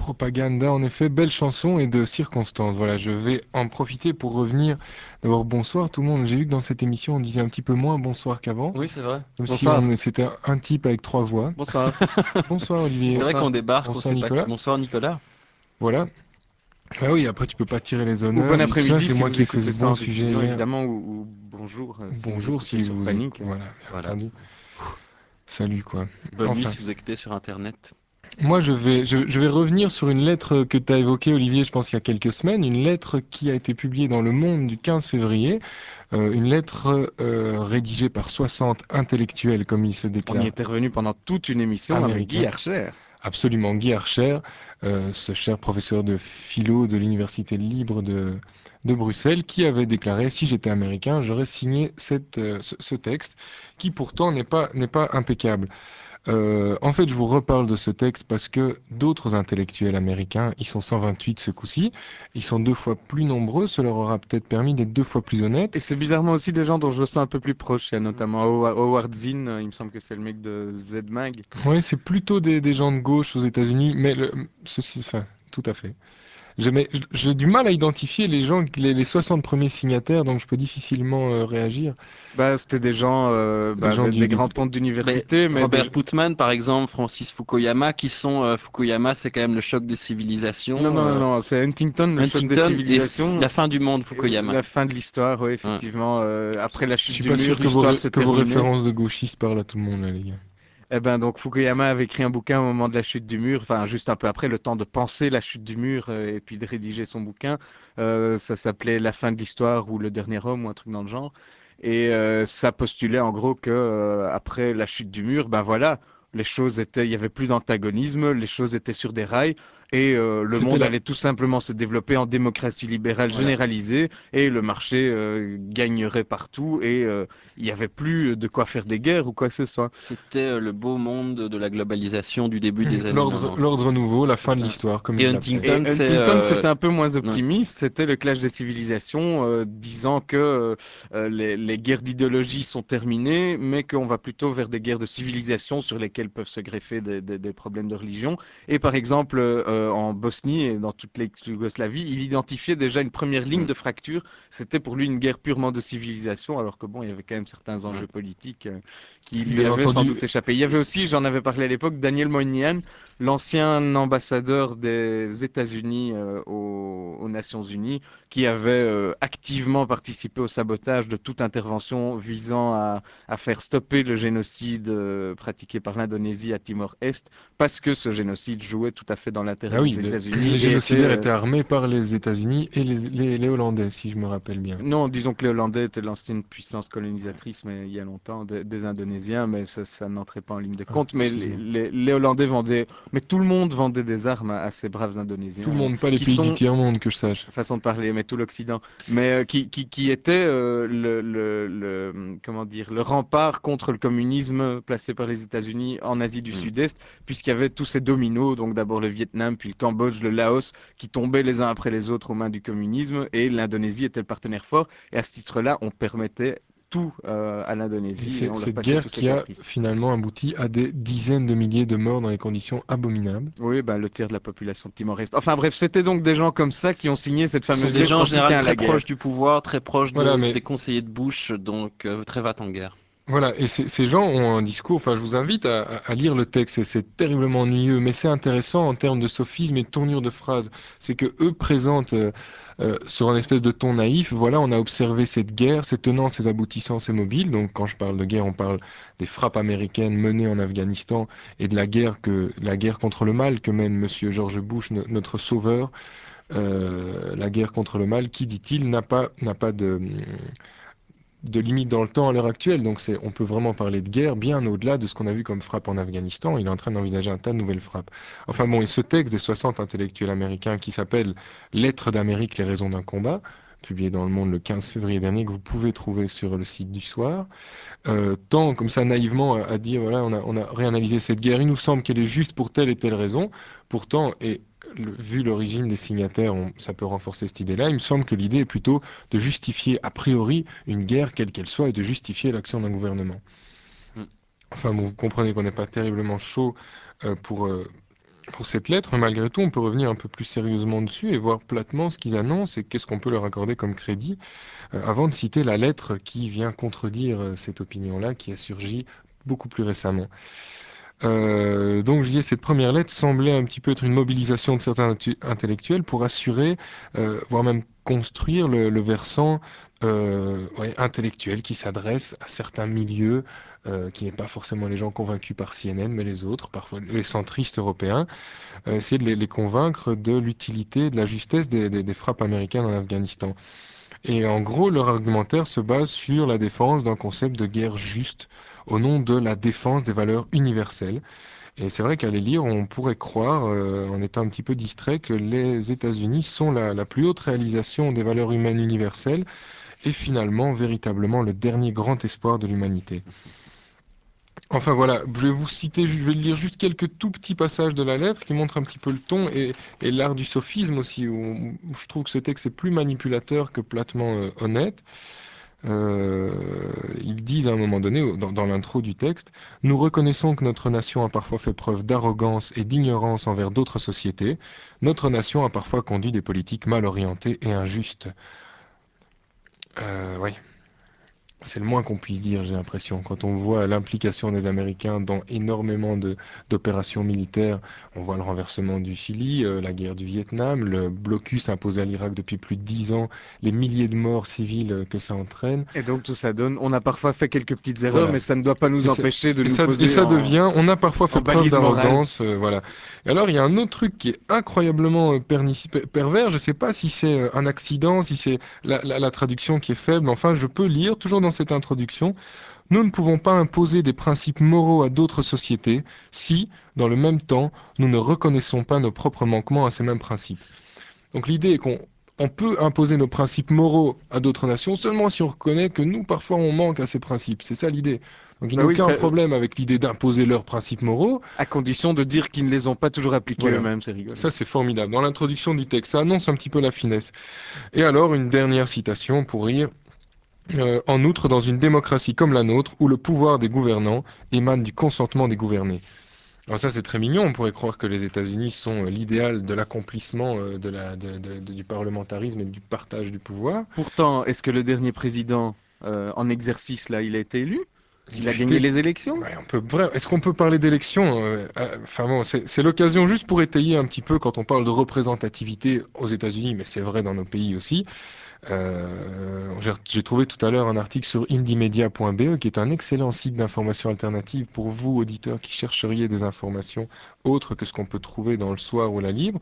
Propaganda, en effet, belle chanson et de circonstances. Voilà, je vais en profiter pour revenir. D'abord, bonsoir tout le monde. J'ai vu que dans cette émission, on disait un petit peu moins bonsoir qu'avant. Oui, c'est vrai. Comme si Bonsoir. c'était un type avec 3 voix. Bonsoir. Bonsoir Olivier. C'est vrai Bonsoir. qu'on débarque, on Bonsoir sait pas qui. Nicolas. Bonsoir Nicolas. Voilà. Ah oui, après tu peux pas tirer les Ou honneurs. bon Tout ça, après-midi c'est si moi vous qui ai fait ce écoutez ça bon en sujet diffusion, hier. évidemment, ou bonjour si vous Bonjour écoutez si sur vous Panique. Voilà, bien Voilà. entendu. Salut quoi. Bonne nuit Enfin. si vous écoutez sur Internet. Moi, je vais revenir sur une lettre que tu as évoquée, Olivier, je pense, il y a quelques semaines, une lettre qui a été publiée dans Le Monde du 15 février, une lettre rédigée par 60 intellectuels, comme il se On y déclare, était revenu pendant toute une émission avec Guy américains. Archer. Absolument, Guy Archer, ce cher professeur de philo de l'Université libre de Bruxelles, qui avait déclaré, si j'étais américain, j'aurais signé ce texte, qui pourtant n'est pas impeccable. En fait, je vous reparle de ce texte parce que d'autres intellectuels américains, ils sont 128 ce coup-ci, ils sont 2 fois plus nombreux, cela leur aura peut-être permis d'être 2 fois plus honnêtes. Et c'est bizarrement aussi des gens dont je me sens un peu plus proche. Il y a notamment Howard Zinn, il me semble que c'est le mec de Z-Mag. Ouais, c'est plutôt des gens de gauche aux États-Unis, mais enfin, tout à fait. J'ai du mal à identifier les gens, les 60 premiers signataires, donc je peux difficilement réagir. Bah, c'était des gens, Les gens des grands pontes Mais d'université, mais Robert Putnam, par exemple, Francis Fukuyama, qui sont Fukuyama, c'est quand même le choc des non, civilisations. non, non, non, c'est Huntington, le choc des Huntington et civilisations. la fin du monde, Fukuyama. La fin de l'histoire, oui, Ouais. effectivement. Après la Je chute suis du pas mur, sûr l'histoire se que vos terminait. références de gauchistes parlent à tout le monde, là, les gars. Eh ben, donc Fukuyama avait écrit un bouquin au moment de la chute du mur, enfin juste un peu après, le temps de penser la chute du mur et puis de rédiger son bouquin. Ça s'appelait La fin de l'histoire ou Le dernier homme ou un truc dans le genre. Et ça postulait en gros que après la chute du mur, ben voilà, les choses étaient, il y avait plus d'antagonisme, les choses étaient sur des rails et le C'était monde là. allait tout simplement se développer en démocratie libérale Voilà. généralisée et le marché gagnerait partout et il n'y avait plus de quoi faire des guerres ou quoi que ce soit. C'était le beau monde de la globalisation du début des années 90. L'ordre nouveau, la C'est fin de ça. l'histoire, comme Et il l'appelait. Et Huntington, c'est Huntington, c'était un peu moins ouais. optimiste. C'était le clash des civilisations, disant que les guerres d'idéologie sont terminées, mais qu'on va plutôt vers des guerres de civilisation sur lesquelles peuvent se greffer des problèmes de religion. Et par exemple, en Bosnie et dans toute l'ex-Yougoslavie, il identifiait déjà une première ligne Mm. de fracture. C'était pour lui une guerre purement de civilisation, alors que bon, il y avait quand même certains Ouais. enjeux politiques qui lui Bien avaient sans entendu, doute échappé. Il y avait aussi, j'en avais parlé à l'époque, Daniel Moynihan, l'ancien ambassadeur des États-Unis aux Nations Unies, qui avait activement participé au sabotage de toute intervention visant à faire stopper le génocide pratiqué par l'Indonésie à Timor-Est, parce que ce génocide jouait tout à fait dans l'intérêt ah oui, des États-Unis les et était génocidaires étaient armés par les États-Unis et les Hollandais, si je me rappelle bien. non, disons que les Hollandais étaient l'ancienne puissance colonisatrice, mais il y a longtemps, des Indonésiens, mais ça n'entrait pas en ligne de Ah, compte. Mais excuse-moi. les Hollandais vendaient, mais tout le monde vendait des armes à ces braves Tout le Indonésiens, monde, pas les qui pays du sont, tiers-monde, que je sache. façon de parler, mais tout l'Occident, mais qui était comment dire, le rempart contre le communisme placé par les États-Unis en Asie du Mm. Sud-Est, puisqu'il y avait tous ces dominos, donc d'abord le Vietnam, puis le Cambodge, le Laos, qui tombaient les uns après les autres aux mains du communisme, et l'Indonésie était le partenaire fort, et à ce titre-là, on permettait tout à Et l'Indonésie et c'est on leur cette passait guerre tous ces qui a caprices. finalement abouti à des dizaines de milliers de morts dans des conditions abominables. Oui, ben, le tiers de la population de Timor-Est. Enfin bref, c'était donc des gens comme ça qui ont signé cette Ce sont fameuse des lettre gens en en général soutien à très la proches guerre. du pouvoir, très proches Voilà, mais des conseillers de Bush, donc très va en guerre. voilà, et ces gens ont un discours, enfin je vous invite à lire le texte, et c'est terriblement ennuyeux, mais c'est intéressant en termes de sophisme et de tournure de phrase. C'est que eux présentent sur un espèce de ton naïf, voilà, on a observé cette guerre, ses tenants, ses aboutissants, ses mobiles. Donc quand je parle de guerre, on parle des frappes américaines menées en Afghanistan et de la guerre contre le mal que mène Monsieur George Bush, notre sauveur, la guerre contre le mal, qui, dit-il, n'a pas de limite dans le temps à l'heure actuelle. Donc on peut vraiment parler de guerre bien au-delà de ce qu'on a vu comme frappe en Afghanistan. Il est en train d'envisager un tas de nouvelles frappes. Enfin bon, et ce texte des 60 intellectuels américains qui s'appelle Lettres d'Amérique, les raisons d'un combat, publié dans Le Monde le 15 février dernier, que vous pouvez trouver sur le site du soir, tend comme ça naïvement à dire, voilà, on a réanalysé cette guerre, il nous semble qu'elle est juste pour telle et telle raison. Pourtant, vu l'origine des signataires, ça peut renforcer cette idée-là. Il me semble que l'idée est plutôt de justifier a priori une guerre, quelle qu'elle soit, et de justifier l'action d'un gouvernement. Mm. Enfin, bon, vous comprenez qu'on n'est pas terriblement chaud pour pour cette lettre, mais malgré tout, on peut revenir un peu plus sérieusement dessus et voir platement ce qu'ils annoncent et qu'est-ce qu'on peut leur accorder comme crédit, avant de citer la lettre qui vient contredire cette opinion-là, qui a surgi beaucoup plus récemment. Donc je disais, cette première lettre semblait un petit peu être une mobilisation de certains intellectuels pour assurer, voire même construire le versant intellectuel qui s'adresse à certains milieux, qui n'est pas forcément les gens convaincus par CNN, mais les autres, parfois les centristes européens, essayer de les convaincre de l'utilité, de la justesse des frappes américaines en Afghanistan. Et en gros, leur argumentaire se base sur la défense d'un concept de guerre juste au nom de la défense des valeurs universelles. Et c'est vrai qu'à les lire, on pourrait croire, en étant un petit peu distrait, que les États-Unis sont la plus haute réalisation des valeurs humaines universelles et finalement, véritablement, le dernier grand espoir de l'humanité. Enfin voilà, je vais lire juste quelques tout petits passages de la lettre qui montrent un petit peu le ton et l'art du sophisme aussi, où je trouve que ce texte est plus manipulateur que platement honnête. Ils disent à un moment donné, dans l'intro du texte, nous reconnaissons que notre nation a parfois fait preuve d'arrogance et d'ignorance envers d'autres sociétés. Notre nation a parfois conduit des politiques mal orientées et injustes. Oui, c'est le moins qu'on puisse dire, j'ai l'impression. Quand on voit l'implication des Américains dans énormément d'opérations militaires, on voit le renversement du Chili, la guerre du Vietnam, le blocus imposé à l'Irak depuis plus de 10 ans, les milliers de morts civiles que ça entraîne. Et donc tout ça donne, on a parfois fait quelques petites erreurs, Voilà. mais ça ne doit pas Et nous ça, empêcher de et nous ça, et poser ça devient, on a parfois fait en preuve balise morale. d'arrogance, voilà. Et alors, il y a un autre truc qui est incroyablement pervers. Je ne sais pas si c'est un accident, si c'est la traduction qui est faible. Mais enfin, je peux lire, toujours dans cette introduction, nous ne pouvons pas imposer des principes moraux à d'autres sociétés si, dans le même temps, nous ne reconnaissons pas nos propres manquements à ces mêmes principes. Donc l'idée est qu'on peut imposer nos principes moraux à d'autres nations seulement si on reconnaît que nous, parfois, on manque à ces principes. C'est ça l'idée. Donc il n'y Bah a oui, aucun ça, problème avec l'idée d'imposer leurs principes moraux. à condition de dire qu'ils ne les ont pas toujours appliqués Voilà. eux-mêmes, c'est rigolo. Ça, c'est formidable. Dans l'introduction du texte, ça annonce un petit peu la finesse. Et alors, une dernière citation pour rire. En outre, dans une démocratie comme la nôtre, où le pouvoir des gouvernants émane du consentement des gouvernés. Alors ça, c'est très mignon. On pourrait croire que les États-Unis sont l'idéal de l'accomplissement du parlementarisme et du partage du pouvoir. Pourtant, est-ce que le dernier président en exercice, là, il a été élu? Il Il a a gagné été. les élections? Ouais, est-ce qu'on peut parler d'élections Enfin bon, c'est l'occasion juste pour étayer un petit peu quand on parle de représentativité aux États-Unis, mais c'est vrai dans nos pays aussi. J'ai trouvé tout à l'heure un article sur indymedia.be qui est un excellent site d'information alternative pour vous, auditeurs, qui chercheriez des informations autres que ce qu'on peut trouver dans le Soir ou la Libre,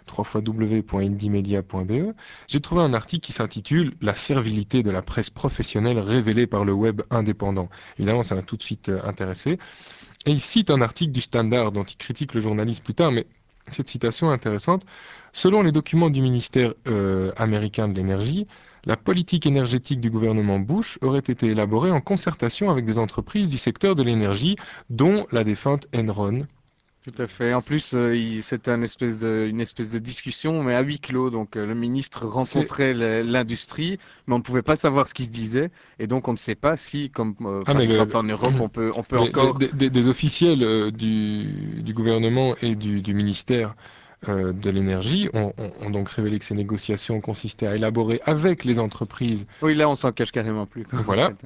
www.indymedia.be. J'ai trouvé un article qui s'intitule La servilité de la presse professionnelle révélée par le web indépendant. Évidemment, ça m'a tout de suite intéressé. Et il cite un article du Standard dont il critique le journaliste plus tard, mais cette citation est intéressante. Selon les documents du ministère américain de l'énergie, la politique énergétique du gouvernement Bush aurait été élaborée en concertation avec des entreprises du secteur de l'énergie, dont la défunte Enron. Tout à fait. En plus, c'était une espèce de discussion, mais à huis clos. Donc, le ministre C'est rencontrait l'industrie, mais on ne pouvait pas savoir ce qui se disait. Et donc, on ne sait pas si, comme ah par mais exemple en Europe, on peut encore. des officiels du gouvernement et du ministère de l'énergie ont donc révélé que ces négociations consistaient à élaborer avec les entreprises, Oui, là, on s'en cache carrément plus, quoi, en voilà, fait.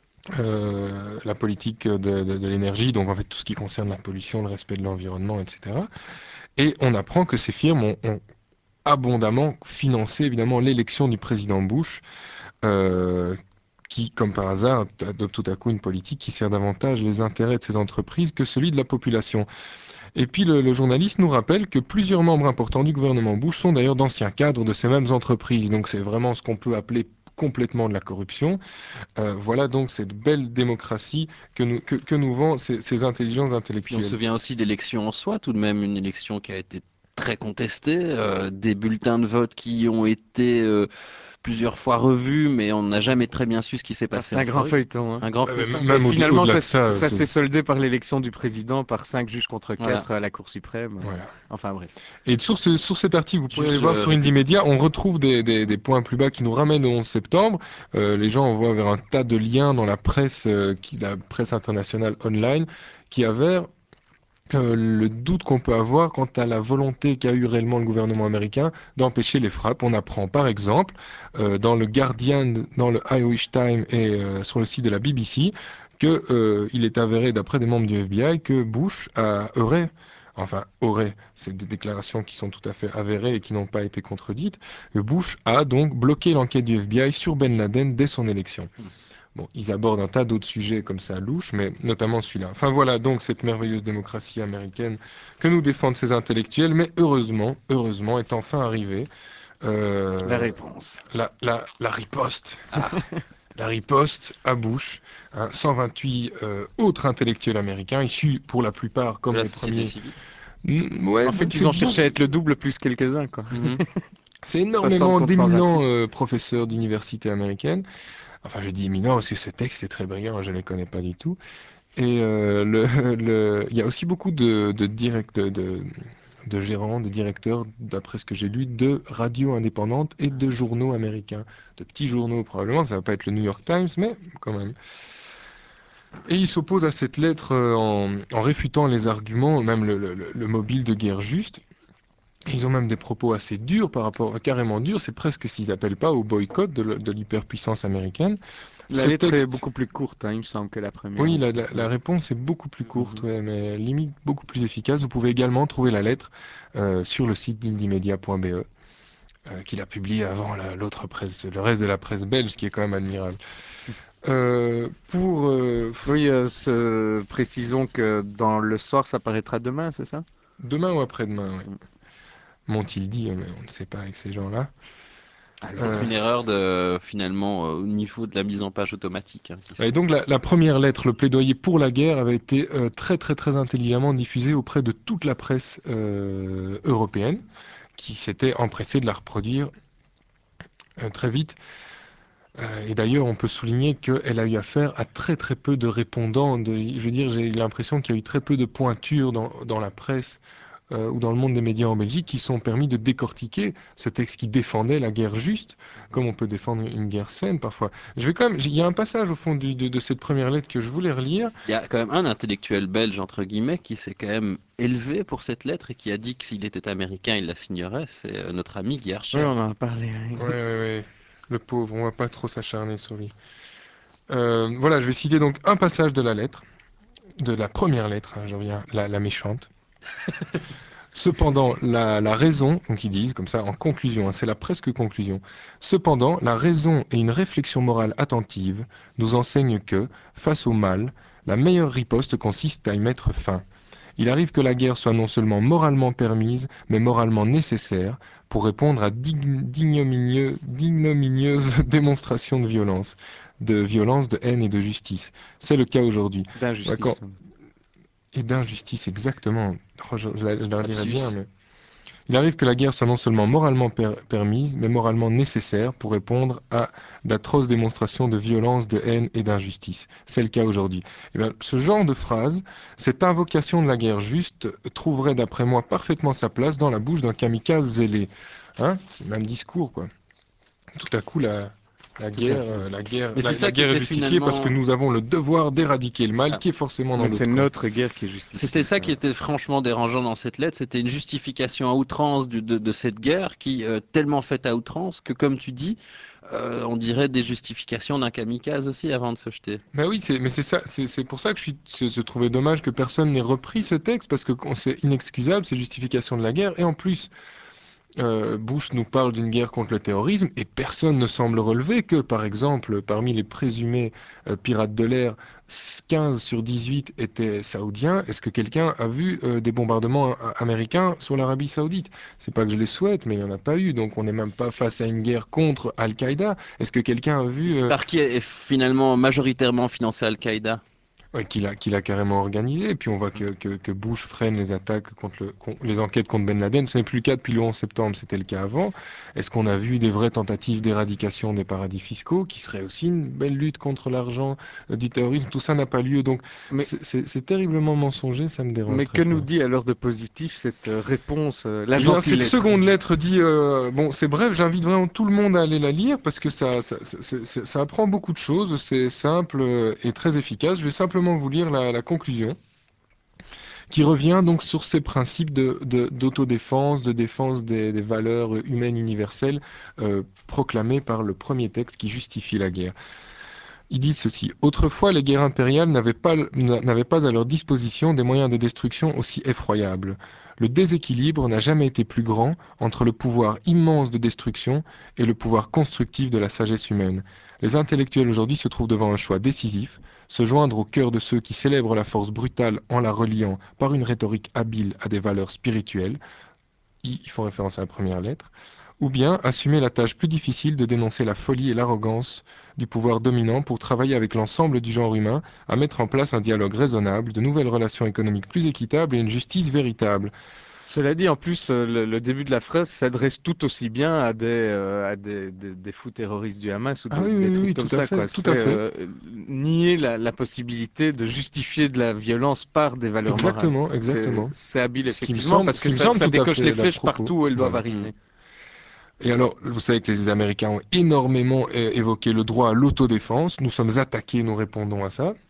la politique de l'énergie, donc en fait tout ce qui concerne la pollution, le respect de l'environnement, etc. Et on apprend que ces firmes ont abondamment financé évidemment l'élection du président Bush, euh, qui, comme par hasard, adopte tout à coup une politique qui sert davantage les intérêts de ces entreprises que celui de la population. Et puis le journaliste nous rappelle que plusieurs membres importants du gouvernement Bush sont d'ailleurs d'anciens cadres de ces mêmes entreprises. Donc c'est vraiment ce qu'on peut appeler complètement de la corruption. Voilà donc cette belle démocratie que nous vendent ces intelligences Puis on se intellectuelles. souvient aussi de l'élection en soi, tout de même une élection qui a été très contestée, des bulletins de vote qui ont été plusieurs fois revus, mais on n'a jamais très bien su ce qui s'est Ah, passé c'est un grand entre eux. feuilleton, hein. Un grand Ouais, mais feuilleton. Et même finalement, au-delà de ça, ça s'est soldé par l'élection du président par 5 juges contre Voilà. 4 à la Cour suprême. voilà. Enfin, bref. Et sur cet article, vous pourrez aller Juste voir sur Indymedia, on retrouve des points plus bas qui nous ramènent au 11 septembre. Les gens envoient vers un tas de liens dans la presse, la presse internationale online, qui avèrent le doute qu'on peut avoir quant à la volonté qu'a eu réellement le gouvernement américain d'empêcher les frappes. On apprend par exemple dans le Guardian, dans le Irish Times et sur le site de la BBC que il est avéré d'après des membres du FBI que aurait, c'est des déclarations qui sont tout à fait avérées et qui n'ont pas été contredites, que Bush a donc bloqué l'enquête du FBI sur Ben Laden dès son élection. Bon, ils abordent un tas d'autres sujets comme ça louches, mais notamment celui-là. Enfin voilà donc cette merveilleuse démocratie américaine que nous défendent ces intellectuels, mais heureusement est enfin arrivée La euh, réponse. la riposte. Ah, La riposte à Bush, 128 autres intellectuels américains, issus pour la plupart, de comme la les société premiers. civile. Ouais, En fait, c'est ils ont cherché à beau. être le double plus quelques-uns, quoi. Mhm. C'est 60 énormément contre d'éminents 128. professeurs d'université américaine. Enfin, je dis éminents parce que ce texte est très brillant, je ne les connais pas du tout. Et il y a aussi beaucoup de gérants, de directeurs, d'après ce que j'ai lu, de radios indépendantes et de journaux américains. De petits journaux, probablement, ça va pas être le New York Times, mais quand même. Et il s'oppose à cette lettre en réfutant les arguments, même le mobile de guerre juste. Ils ont même des propos assez durs par rapport, carrément durs, c'est presque s'ils appellent pas au boycott de l'hyperpuissance américaine. La Ce lettre est texte, beaucoup plus courte, hein, il me semble, que la première oui, aussi. la réponse est beaucoup plus courte, Mhm. ouais, mais limite beaucoup plus efficace. Vous pouvez également trouver la lettre sur le site d'indymedia.be, qu'il a publié avant l'autre presse, le reste de la presse belge, ce qui est quand même admirable. Pour Oui, précisons que dans le soir, ça paraîtra demain, c'est ça? demain ou après-demain, ouais. Mm. M'ont-ils dit, mais on ne sait pas avec ces gens-là. Peut-être Euh, une erreur de finalement au niveau de la mise en page automatique, hein, qui et sait. donc la première lettre, le plaidoyer pour la guerre, avait été très intelligemment diffusée auprès de toute la presse européenne, qui s'était empressée de la reproduire très vite. Et d'ailleurs, on peut souligner qu'elle a eu affaire à très peu de répondants. Je veux dire, j'ai l'impression qu'il y a eu très peu de pointures dans la presse ou dans le monde des médias en Belgique qui sont permis de décortiquer ce texte qui défendait la guerre juste, comme on peut défendre une guerre saine parfois. Je vais quand même, il y a un passage au fond de cette première lettre que je voulais relire. Il y a quand même un intellectuel belge, entre guillemets, qui s'est quand même élevé pour cette lettre et qui a dit que s'il était américain, il la signerait. C'est notre ami Guy Oui, Archer. on en a parlé. Oui. Ouais. Le pauvre, on va pas trop s'acharner sur lui. Voilà, je vais citer donc un passage de la lettre, de la première lettre, hein, je reviens, la méchante. Cependant, la raison, donc ils disent comme ça en conclusion, hein, c'est la presque conclusion. Cependant, la raison et une réflexion morale attentive nous enseignent que, face au mal, la meilleure riposte consiste à y mettre fin. Il arrive que la guerre soit non seulement moralement permise, mais moralement nécessaire pour répondre à d'ignominieuses démonstrations de violence, de haine et de justice. C'est le cas aujourd'hui. Ouais, D'injustice. et d'injustice, exactement. Oh, je la relirai bien, Lapsus. mais... Il arrive que la guerre soit non seulement moralement permise, mais moralement nécessaire pour répondre à d'atroces démonstrations de violence, de haine et d'injustice. C'est le cas aujourd'hui. Eh bien, ce genre de phrase, cette invocation de la guerre juste, trouverait d'après moi parfaitement sa place dans la bouche d'un kamikaze zélé. Hein? C'est le même discours, quoi. Tout à coup, Tout à fait. Mais c'est la ça qui guerre est était justifiée parce que finalement. nous avons le devoir d'éradiquer le mal Ah, qui est forcément dans Mais c'est l'autre camp. notre guerre qui est c'était justifiée. ça qui Ça. était franchement dérangeant dans cette lettre. C'était une justification à outrance de cette guerre qui, tellement faite à outrance que, comme tu dis, on dirait des justifications d'un kamikaze aussi avant de se jeter. Ben oui, mais c'est ça, c'est pour ça que je trouvais dommage que personne n'ait repris ce texte parce que c'est inexcusable, ces justifications de la guerre. Et en plus, Bush nous parle d'une guerre contre le terrorisme et personne ne semble relever que, par exemple, parmi les présumés pirates de l'air, 15 sur 18 étaient saoudiens. Est-ce que quelqu'un a vu des bombardements américains sur l'Arabie Saoudite? C'est pas que je les souhaite, mais il n'y en a pas eu. Donc on n'est même pas face à une guerre contre Al-Qaïda. Est-ce que quelqu'un a vu Par qui est finalement majoritairement financé Al-Qaïda? ouais, qu'il a carrément organisé. Et puis on voit que Bush freine les attaques les enquêtes contre Ben Laden. Ce n'est plus le cas depuis le 11 septembre, c'était le cas avant. Est-ce qu'on a vu des vraies tentatives d'éradication des paradis fiscaux, qui serait aussi une belle lutte contre l'argent du terrorisme? Tout ça n'a pas lieu. Donc Mais, c'est terriblement mensonger, ça me dérange mais très que nous fort. dit alors de positif cette réponse, la Eh bien, gentille cette lettre? seconde lettre dit, bon, c'est bref, j'invite vraiment tout le monde à aller la lire parce que ça apprend beaucoup de choses, c'est simple et très efficace. Je vais simplement vous lire la conclusion. qui revient donc sur ces principes d'autodéfense, de défense des valeurs humaines universelles proclamées par le premier texte qui justifie la guerre. Ils disent ceci: autrefois, les guerres impériales n'avaient pas à leur disposition des moyens de destruction aussi effroyables. Le déséquilibre n'a jamais été plus grand entre le pouvoir immense de destruction et le pouvoir constructif de la sagesse humaine. Les intellectuels aujourd'hui se trouvent devant un choix décisif: se joindre au cœur de ceux qui célèbrent la force brutale en la reliant par une rhétorique habile à des valeurs spirituelles. Ils font référence à la première lettre, ou bien assumer la tâche plus difficile de dénoncer la folie et l'arrogance du pouvoir dominant pour travailler avec l'ensemble du genre humain à mettre en place un dialogue raisonnable, de nouvelles relations économiques plus équitables et une justice véritable. Cela dit, en plus, le début de la phrase s'adresse tout aussi bien à des fous terroristes du Hamas ou Ah oui, des oui, trucs oui, comme tout à ça, fait, quoi. tout C'est à fait. nier la possibilité de justifier de la violence par des valeurs morales. Exactement, exactement. C'est habile, effectivement, Ce parce que qui me semble ça tout à décoche les fait d'à flèches propos. partout où elles doivent Voilà. Mm. arriver. Et alors, vous savez que les Américains ont énormément évoqué le droit à l'autodéfense. Nous sommes attaqués, nous répondons à ça.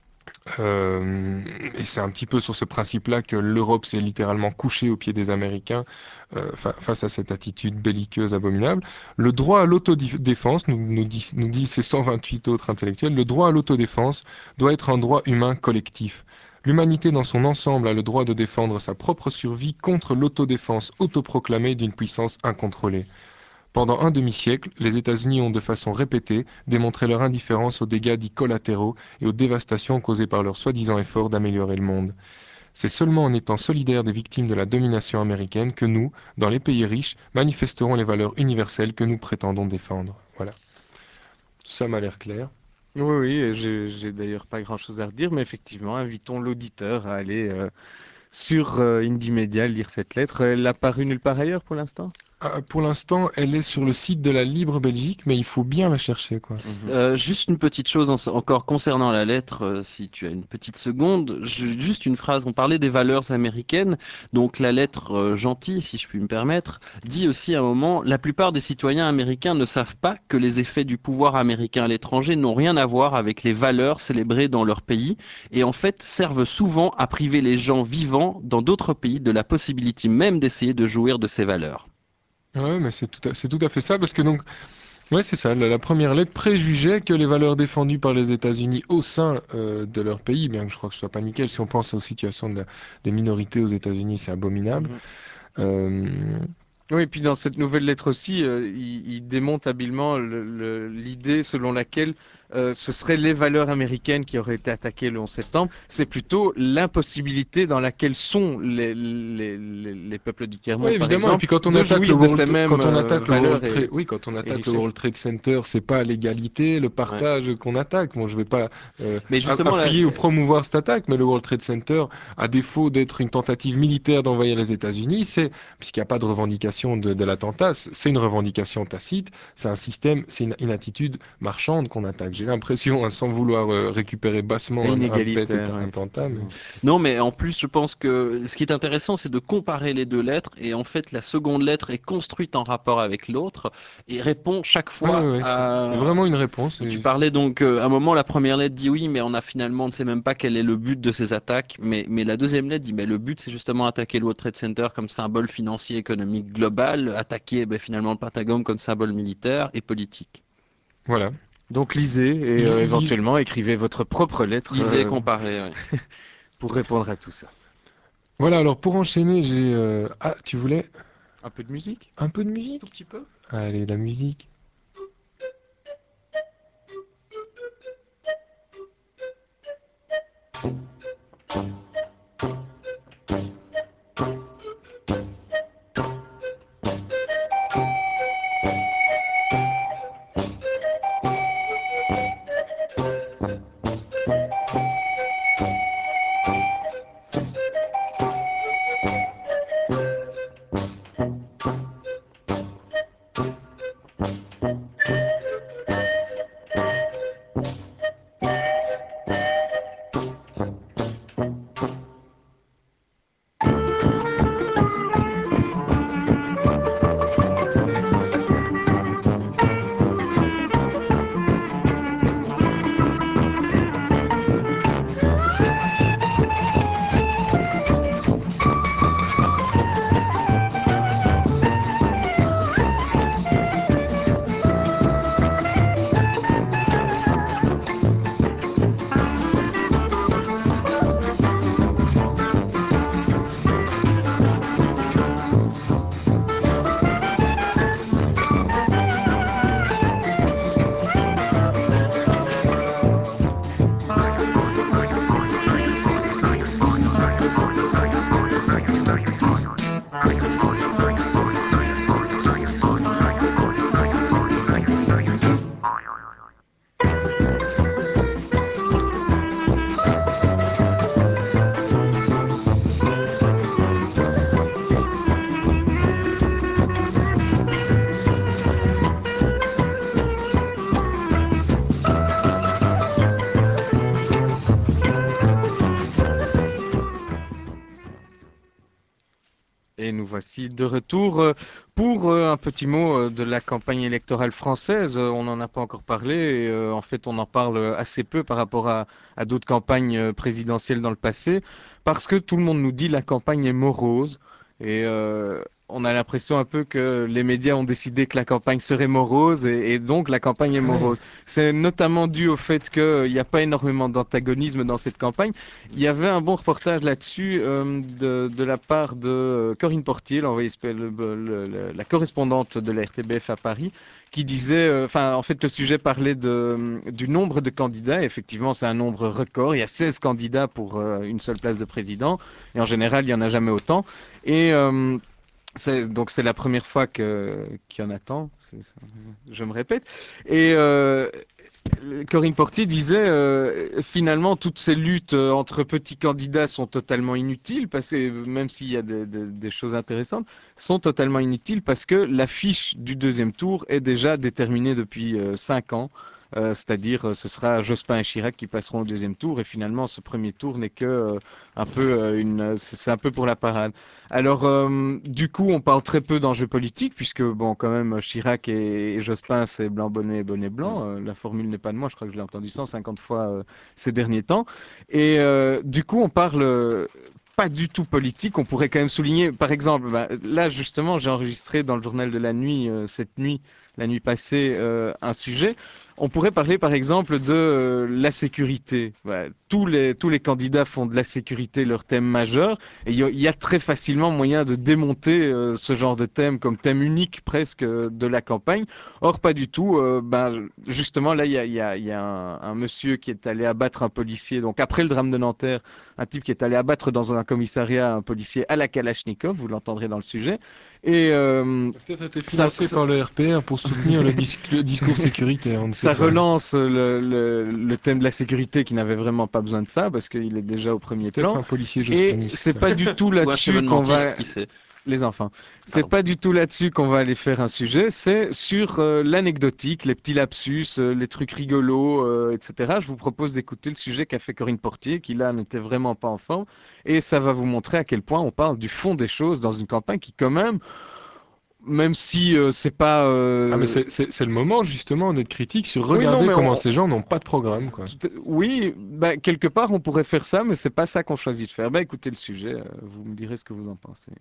Et c'est un petit peu sur ce principe-là que l'Europe s'est littéralement couchée aux pieds des Américains face à cette attitude belliqueuse abominable. Le droit à l'autodéfense, nous disent ces 128 autres intellectuels, le droit à l'autodéfense doit être un droit humain collectif. L'humanité dans son ensemble a le droit de défendre sa propre survie contre l'autodéfense autoproclamée d'une puissance incontrôlée. Pendant un demi-siècle, les États-Unis ont de façon répétée démontré leur indifférence aux dégâts dits collatéraux et aux dévastations causées par leur soi-disant effort d'améliorer le monde. C'est seulement en étant solidaires des victimes de la domination américaine que nous, dans les pays riches, manifesterons les valeurs universelles que nous prétendons défendre. Voilà. Tout ça m'a l'air clair. Oui, oui, et j'ai d'ailleurs pas grand-chose à redire, mais effectivement, invitons l'auditeur à aller sur Indymedia lire cette lettre. Elle a paru nulle part ailleurs pour l'instant? Pour l'instant, elle est sur le site de la Libre Belgique, mais il faut bien la chercher, quoi. Mhm. Juste une petite chose encore concernant la lettre, si tu as une petite seconde. Juste une phrase, on parlait des valeurs américaines. Donc la lettre gentille, si je puis me permettre, dit aussi à un moment, la plupart des citoyens américains ne savent pas que les effets du pouvoir américain à l'étranger n'ont rien à voir avec les valeurs célébrées dans leur pays et en fait servent souvent à priver les gens vivants dans d'autres pays de la possibilité même d'essayer de jouir de ces valeurs. Ouais, mais c'est tout à fait ça, parce que donc, ouais, c'est ça. La première lettre préjugeait que les valeurs défendues par les États-Unis au sein de leur pays, bien que je crois que ce soit pas nickel, si on pense aux situations des minorités aux États-Unis, c'est abominable. Mhm. Euh, Oui, et puis dans cette nouvelle lettre aussi, il démonte habilement l'idée selon laquelle ce seraient les valeurs américaines qui auraient été attaquées le 11 septembre. C'est plutôt l'impossibilité dans laquelle sont les peuples du Oui, tiers-monde, par évidemment. Et exemple, puis quand on de attaque le jouir de ces World, mêmes quand on attaque le valeurs World Trade, oui, quand on et attaque le richesses. World Trade Center, c'est pas l'égalité, le Ouais. partage qu'on attaque. Bon, je vais pas Mais justement, là, appuyer ou promouvoir cette attaque, mais le World Trade Center, à défaut d'être une tentative militaire d'envahir les États-Unis, puisqu'il n'y a pas de revendication de l'attentat, c'est une revendication tacite. C'est un système, c'est une attitude marchande qu'on attaque. J'ai l'impression, hein, sans vouloir récupérer bassement Et un bête inégalitaire, oui, attentat, mais effectivement. non, mais en plus, je pense que ce qui est intéressant, c'est de comparer les deux lettres. Et en fait, la seconde lettre est construite en rapport avec l'autre et répond chaque ouais, ouais, fois ouais, c'est à... vraiment une réponse. Tu parlais donc, à un moment, la première lettre dit oui, mais on a finalement, on ne sait même pas quel est le but de ces attaques. Mais la deuxième lettre dit, mais le but, c'est justement attaquer le World Trade Center comme symbole financier, économique global, attaquer finalement le Pentagone comme symbole militaire et politique. Voilà. Donc lisez et éventuellement écrivez votre propre lettre Lisez et comparez, oui. pour répondre à tout ça. Voilà, alors pour enchaîner, j'ai... Ah, tu voulais Un peu de musique? un peu de musique? Tout petit peu? Allez, la musique. Et nous voici de retour pour un petit mot de la campagne électorale française. On n'en a pas encore parlé et en fait on en parle assez peu par rapport à d'autres campagnes présidentielles dans le passé parce que tout le monde nous dit la campagne est morose et on a l'impression un peu que les médias ont décidé que la campagne serait morose et donc la campagne est morose. C'est notamment dû au fait qu'il n'y a pas énormément d'antagonisme dans cette campagne. Il y avait un bon reportage là-dessus de la part de Corinne Portier, la correspondante de la RTBF à Paris, qui disait, enfin, en fait, le sujet parlait du nombre de candidats. Effectivement, c'est un nombre record. Il y a 16 candidats pour une seule place de président. Et en général, il n'y en a jamais autant. Et donc, c'est la première fois qu'il y en a tant. Je me répète. Et Corinne Portier disait finalement toutes ces luttes entre petits candidats sont totalement inutiles parce que même s'il y a des choses intéressantes sont totalement inutiles parce que l'affiche du deuxième tour est déjà déterminée depuis 5 ans. C'est-à-dire, ce sera Jospin et Chirac qui passeront au deuxième tour, et finalement, ce premier tour n'est que un peu c'est un peu pour la parade. Alors, du coup, on parle très peu d'enjeux politiques, puisque, bon, quand même, Chirac et Jospin, c'est blanc, bonnet, blanc. La formule n'est pas de moi, je crois que je l'ai entendu 150 fois ces derniers temps. Et du coup, on parle pas du tout politique. On pourrait quand même souligner, par exemple, bah, là, justement, j'ai enregistré dans le journal de la nuit, cette nuit, la nuit passée, un sujet. On pourrait parler par exemple de la sécurité. Voilà, tous les candidats font de la sécurité leur thème majeur et il y a très facilement moyen de démonter ce genre de thème comme thème unique presque de la campagne. Or, pas du tout. Ben, justement, là, il y a un monsieur qui est allé abattre un policier. Donc, après le drame de Nanterre, un type qui est allé abattre dans un commissariat un policier à la Kalachnikov, vous l'entendrez dans le sujet. Et Peut-être été ça, financé par le RPR pour soutenir le discours sécuritaire, on ne sait ça pas. relance le thème de la sécurité qui n'avait vraiment pas besoin de ça parce qu'il est déjà au premier Peut-être plan. un policier Et jospiniste. c'est pas du tout Ou un là-dessus qu'on va, chevènementiste, qui sait. les enfants, c'est Pardon. pas du tout là-dessus qu'on va aller faire un sujet, c'est sur l'anecdotique, les petits lapsus, les trucs rigolos, etc. Je vous propose d'écouter le sujet qu'a fait Corinne Portier, qui là n'était vraiment pas en forme, et ça va vous montrer à quel point on parle du fond des choses dans une campagne qui quand même si c'est pas... Ah, mais c'est le moment justement d'être critique sur Oui, non, regarder mais comment ces gens n'ont pas de programme, quoi. Oui, bah, quelque part, on pourrait faire ça, mais c'est pas ça qu'on choisit de faire. Bah, écoutez le sujet, vous me direz ce que vous en pensez.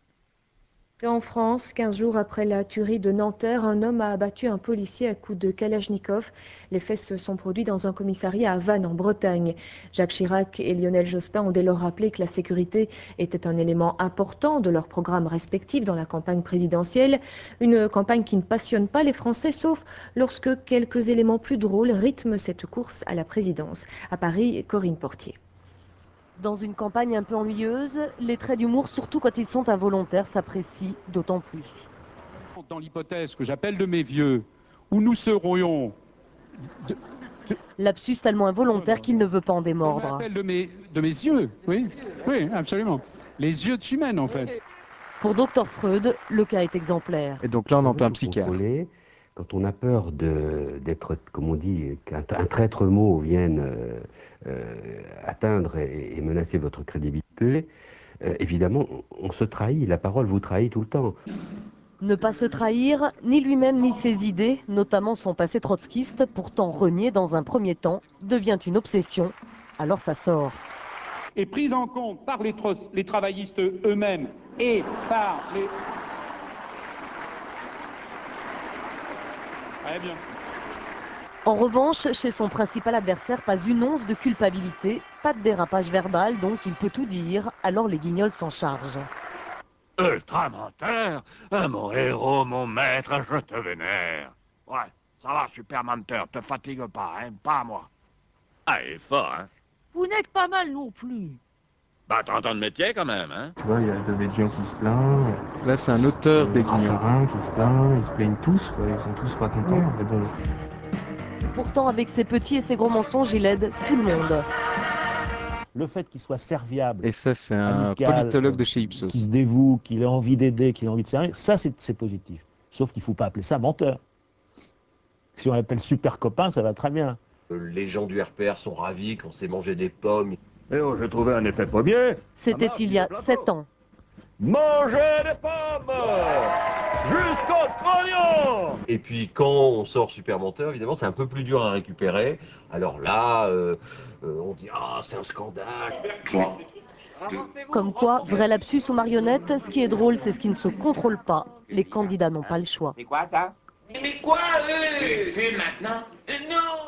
En France, 15 jours après la tuerie de Nanterre, un homme a abattu un policier à coups de Kalachnikov. Les faits se sont produits dans un commissariat à Vannes, en Bretagne. Jacques Chirac et Lionel Jospin ont dès lors rappelé que la sécurité était un élément important de leurs programmes respectifs dans la campagne présidentielle. Une campagne qui ne passionne pas les Français, sauf lorsque quelques éléments plus drôles rythment cette course à la présidence. À Paris, Corinne Portier. Dans une campagne un peu ennuyeuse, les traits d'humour, surtout quand ils sont involontaires, s'apprécient d'autant plus. Dans l'hypothèse que j'appelle de mes voeux, où nous serions... Lapsus tellement involontaire qu'il ne veut pas en démordre. J'appelle de mes yeux, oui, oui, absolument. Les yeux de Chimène, en fait. Pour Dr Freud, le cas est exemplaire. Et donc là, on veut entend un tout psychiatre. contrôler. Quand on a peur d'être, comme on dit, qu'un traître mot vienne atteindre et menacer votre crédibilité, évidemment, on se trahit. La parole vous trahit tout le temps. Ne pas se trahir, ni lui-même ni ses idées, notamment son passé trotskiste, pourtant renié dans un premier temps, devient une obsession. Alors ça sort. Et prise en compte par les travaillistes eux-mêmes et par les... Très bien. En revanche, chez son principal adversaire, pas une once de culpabilité, pas de dérapage verbal, donc il peut tout dire, alors les guignols s'en chargent. Ultra menteur, mon héros, mon maître, je te vénère. Ouais, ça va, super menteur, te fatigue pas, hein, pas moi. Ah, il est fort, hein. Vous n'êtes pas mal non plus. Bah, t'as de métier quand même, hein. Tu vois, il y a Devedjian qui se plaint, Là, c'est un auteur des guignols. Raffarin qui se plaint, ils se plaignent tous, quoi, ils sont tous pas contents, mais bon. Pourtant, avec ses petits et ses gros mensonges, il aide tout le monde. Le fait qu'il soit serviable, Et ça, c'est un amical, politologue de chez Ipsos. qu'il se dévoue, qu'il ait envie d'aider, qu'il ait envie de servir, ça c'est positif. Sauf qu'il ne faut pas appeler ça menteur. Si on l'appelle super copain, ça va très bien. Les gens du RPR sont ravis qu'on s'est mangé des pommes. Eh oh, j'ai trouvé un effet pommier. C'était il y a 7 ans. Mangez des pommes jusqu'au trognon. Et puis quand on sort super menteur, évidemment, c'est un peu plus dur à récupérer. Alors là, on dit ah c'est un scandale. Comme quoi, vrai lapsus ou marionnette, ce qui est drôle, c'est ce qui ne se contrôle pas. Les candidats n'ont pas le choix. C'est quoi ça? Mais quoi, eux? Tu maintenant? Non!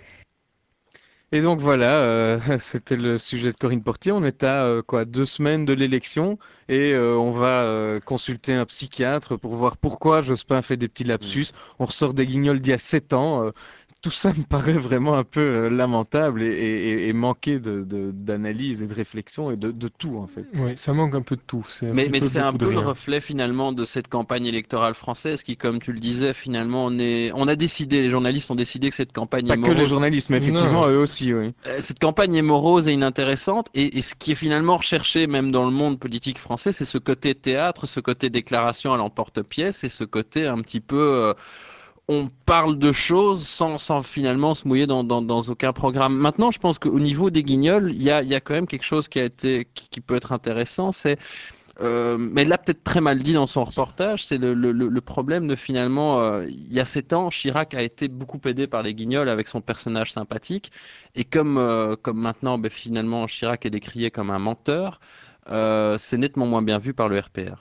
Et donc voilà, c'était le sujet de Corinne Portier. On est à 2 semaines de l'élection et on va consulter un psychiatre pour voir pourquoi Jospin fait des petits lapsus. On ressort des guignols d'il y a 7 ans. Tout ça me paraît vraiment un peu lamentable et manquer d'analyse et de réflexion et de tout en fait. Oui, ça manque un peu de tout. C'est un Mais, petit mais peu c'est un beaucoup de peu le rien. reflet finalement de cette campagne électorale française qui, comme tu le disais, finalement, on a décidé, les journalistes ont décidé que cette campagne est Pas que les morose. journalistes, mais effectivement Non. eux aussi, oui. Cette campagne est morose et inintéressante, et ce qui est finalement recherché même dans le monde politique français, c'est ce côté théâtre, ce côté déclaration à l'emporte-pièce, et ce côté un petit peu, on parle de choses sans finalement se mouiller dans aucun programme. Maintenant, je pense qu'au niveau des guignols, il y a quand même quelque chose qui peut être intéressant, mais là, peut-être très mal dit dans son reportage, c'est le problème de finalement, il y a 7 ans, Chirac a été beaucoup aidé par les Guignols avec son personnage sympathique. Et comme maintenant, ben, finalement, Chirac est décrié comme un menteur, c'est nettement moins bien vu par le RPR.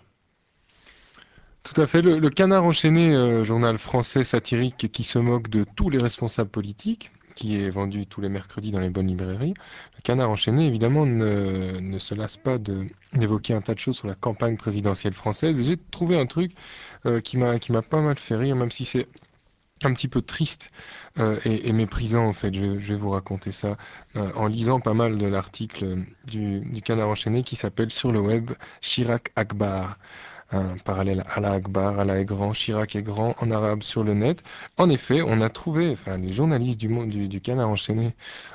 Tout à fait. Le Canard enchaîné, journal français satirique qui se moque de tous les responsables politiques, qui est vendu tous les mercredis dans les bonnes librairies. Le Canard enchaîné, évidemment, ne se lasse pas d'évoquer un tas de choses sur la campagne présidentielle française. Et j'ai trouvé un truc qui m'a pas mal fait rire, même si c'est un petit peu triste et méprisant en fait. Je vais vous raconter ça en lisant pas mal de l'article du Canard enchaîné qui s'appelle sur le web Chirac Akbar. Un parallèle à Allah Akbar, Allah est grand, Chirac est grand en arabe sur le net. En effet, on a trouvé, enfin les journalistes du monde du Canard enchaîné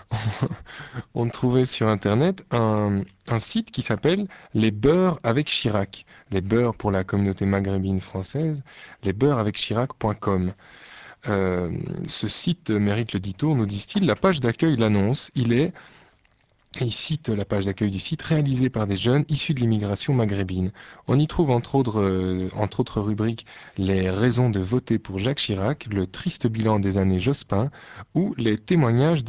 ont trouvé sur internet un site qui s'appelle Les Beurs avec Chirac. Les Beurs pour la communauté maghrébine française, lesbeursavecchirac.com. Ce site mérite le ditour, nous disent-ils. La page d'accueil l'annonce. Et il cite la page d'accueil du site, réalisée par des jeunes issus de l'immigration maghrébine. On y trouve entre autres rubriques les raisons de voter pour Jacques Chirac, le triste bilan des années Jospin ou les témoignages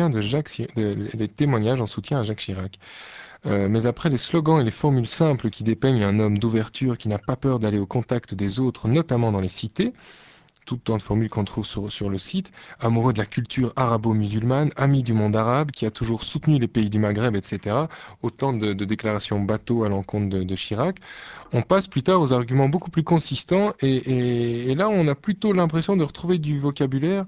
les témoignages en soutien à Jacques Chirac. Mais après les slogans et les formules simples qui dépeignent un homme d'ouverture qui n'a pas peur d'aller au contact des autres, notamment dans les cités, tout autant de formules qu'on trouve sur le site, amoureux de la culture arabo-musulmane, ami du monde arabe, qui a toujours soutenu les pays du Maghreb, etc. Autant de déclarations bateau à l'encontre de Chirac. On passe plus tard aux arguments beaucoup plus consistants, et là on a plutôt l'impression de retrouver du vocabulaire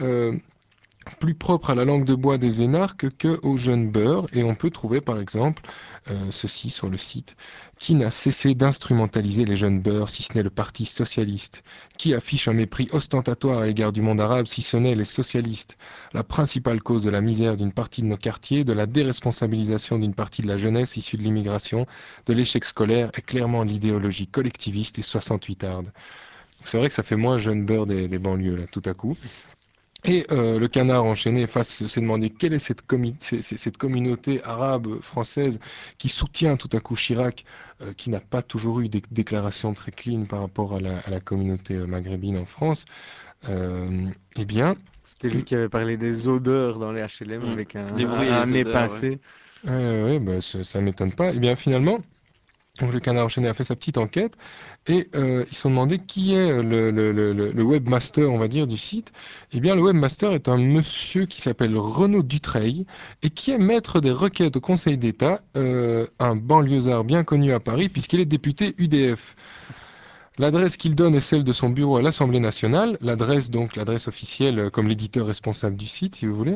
plus propre à la langue de bois des énarques qu'aux jeunes beurs, et on peut trouver par exemple ceci sur le site: qui n'a cessé d'instrumentaliser les jeunes beurs si ce n'est le Parti socialiste, qui affiche un mépris ostentatoire à l'égard du monde arabe si ce n'est les socialistes, la principale cause de la misère d'une partie de nos quartiers, de la déresponsabilisation d'une partie de la jeunesse issue de l'immigration, de l'échec scolaire est clairement l'idéologie collectiviste et 68arde. C'est vrai que ça fait moins jeune beurre des banlieues là tout à coup. Et le Canard enchaîné s'est demandé quelle est cette communauté arabe française qui soutient tout à coup Chirac, qui n'a pas toujours eu des déclarations très clean par rapport à la communauté maghrébine en France. Eh bien, C'était lui qui avait parlé des odeurs dans les HLM avec Les bruits et un les nez odeurs, ouais. pincé. ouais, bah, ça m'étonne pas. Eh bien, finalement, donc, le Canard enchaîné a fait sa petite enquête et ils se sont demandé qui est le webmaster, on va dire, du site. Eh bien, le webmaster est un monsieur qui s'appelle Renaud Dutreil et qui est maître des requêtes au Conseil d'État, un banlieusard bien connu à Paris puisqu'il est député UDF. L'adresse qu'il donne est celle de son bureau à l'Assemblée nationale, l'adresse officielle comme l'éditeur responsable du site, si vous voulez.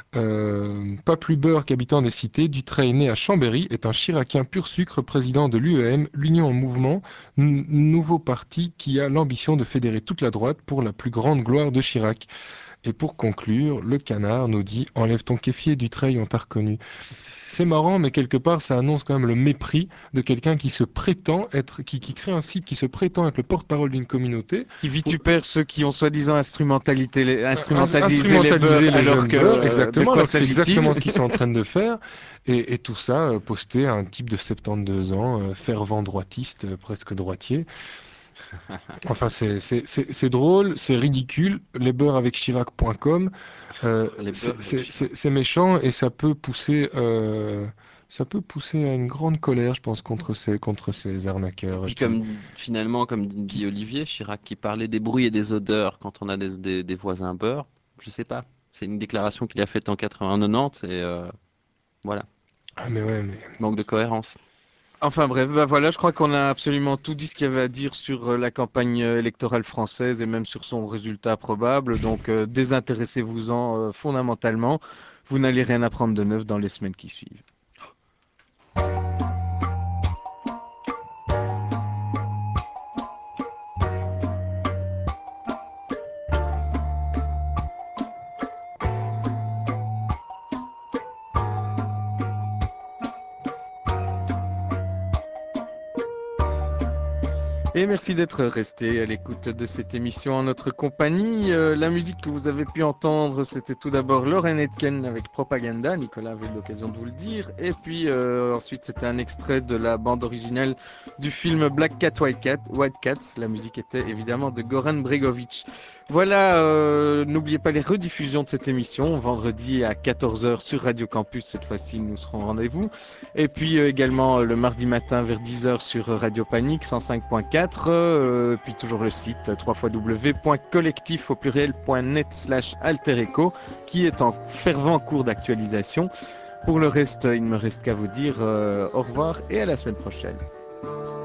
Pas plus beurre qu'habitant des cités, Dutreil, né à Chambéry, est un chiracien pur sucre, président de l'UEM, l'Union en mouvement, nouveau parti qui a l'ambition de fédérer toute la droite pour la plus grande gloire de Chirac. Et pour conclure, le canard nous dit « Enlève ton kéfier, Dutreil, on t'a reconnu ». C'est marrant, mais quelque part, ça annonce quand même le mépris de quelqu'un qui se prétend être, qui crée un site qui se prétend être le porte-parole d'une communauté. Qui vitupère ceux qui ont soi-disant instrumentalisé les Instrumentaliser beurs, les alors jeunes que beurs, de exactement, quoi alors que c'est s'agit-il? exactement ce qu'ils sont en train de faire. Et tout ça, posté à un type de 72 ans, fervent droitiste, presque droitier. Enfin, c'est drôle, c'est ridicule. Les beurs avec Chirac.com, Les beurs avec Chirac. c'est méchant et ça peut pousser à une grande colère, je pense, contre ces arnaqueurs Puis qui... finalement, comme dit Olivier, Chirac qui parlait des bruits et des odeurs quand on a des voisins beurre, je sais pas. C'est une déclaration qu'il a faite en 80-90 et voilà. Ah mais ouais, mais... Manque de cohérence. Enfin bref, bah voilà, je crois qu'on a absolument tout dit ce qu'il y avait à dire sur la campagne électorale française et même sur son résultat probable. Donc désintéressez-vous-en fondamentalement. Vous n'allez rien apprendre de neuf dans les semaines qui suivent. Et merci d'être resté à l'écoute de cette émission en notre compagnie. La musique que vous avez pu entendre, c'était tout d'abord Lauren Aitken avec Propaganda, Nicolas avait eu l'occasion de vous le dire. Et puis ensuite, c'était un extrait de la bande originale du film Black Cat, White Cats. La musique était évidemment de Goran Bregovic. Voilà, n'oubliez pas les rediffusions de cette émission, vendredi à 14 h sur Radio Campus, cette fois-ci nous serons au rendez-vous. Et puis également le mardi matin vers 10 h sur Radio Panique 105.4. Puis toujours le site www.collectif au pluriel.net/altereco qui est en fervent cours d'actualisation. Pour le reste, il ne me reste qu'à vous dire au revoir et à la semaine prochaine.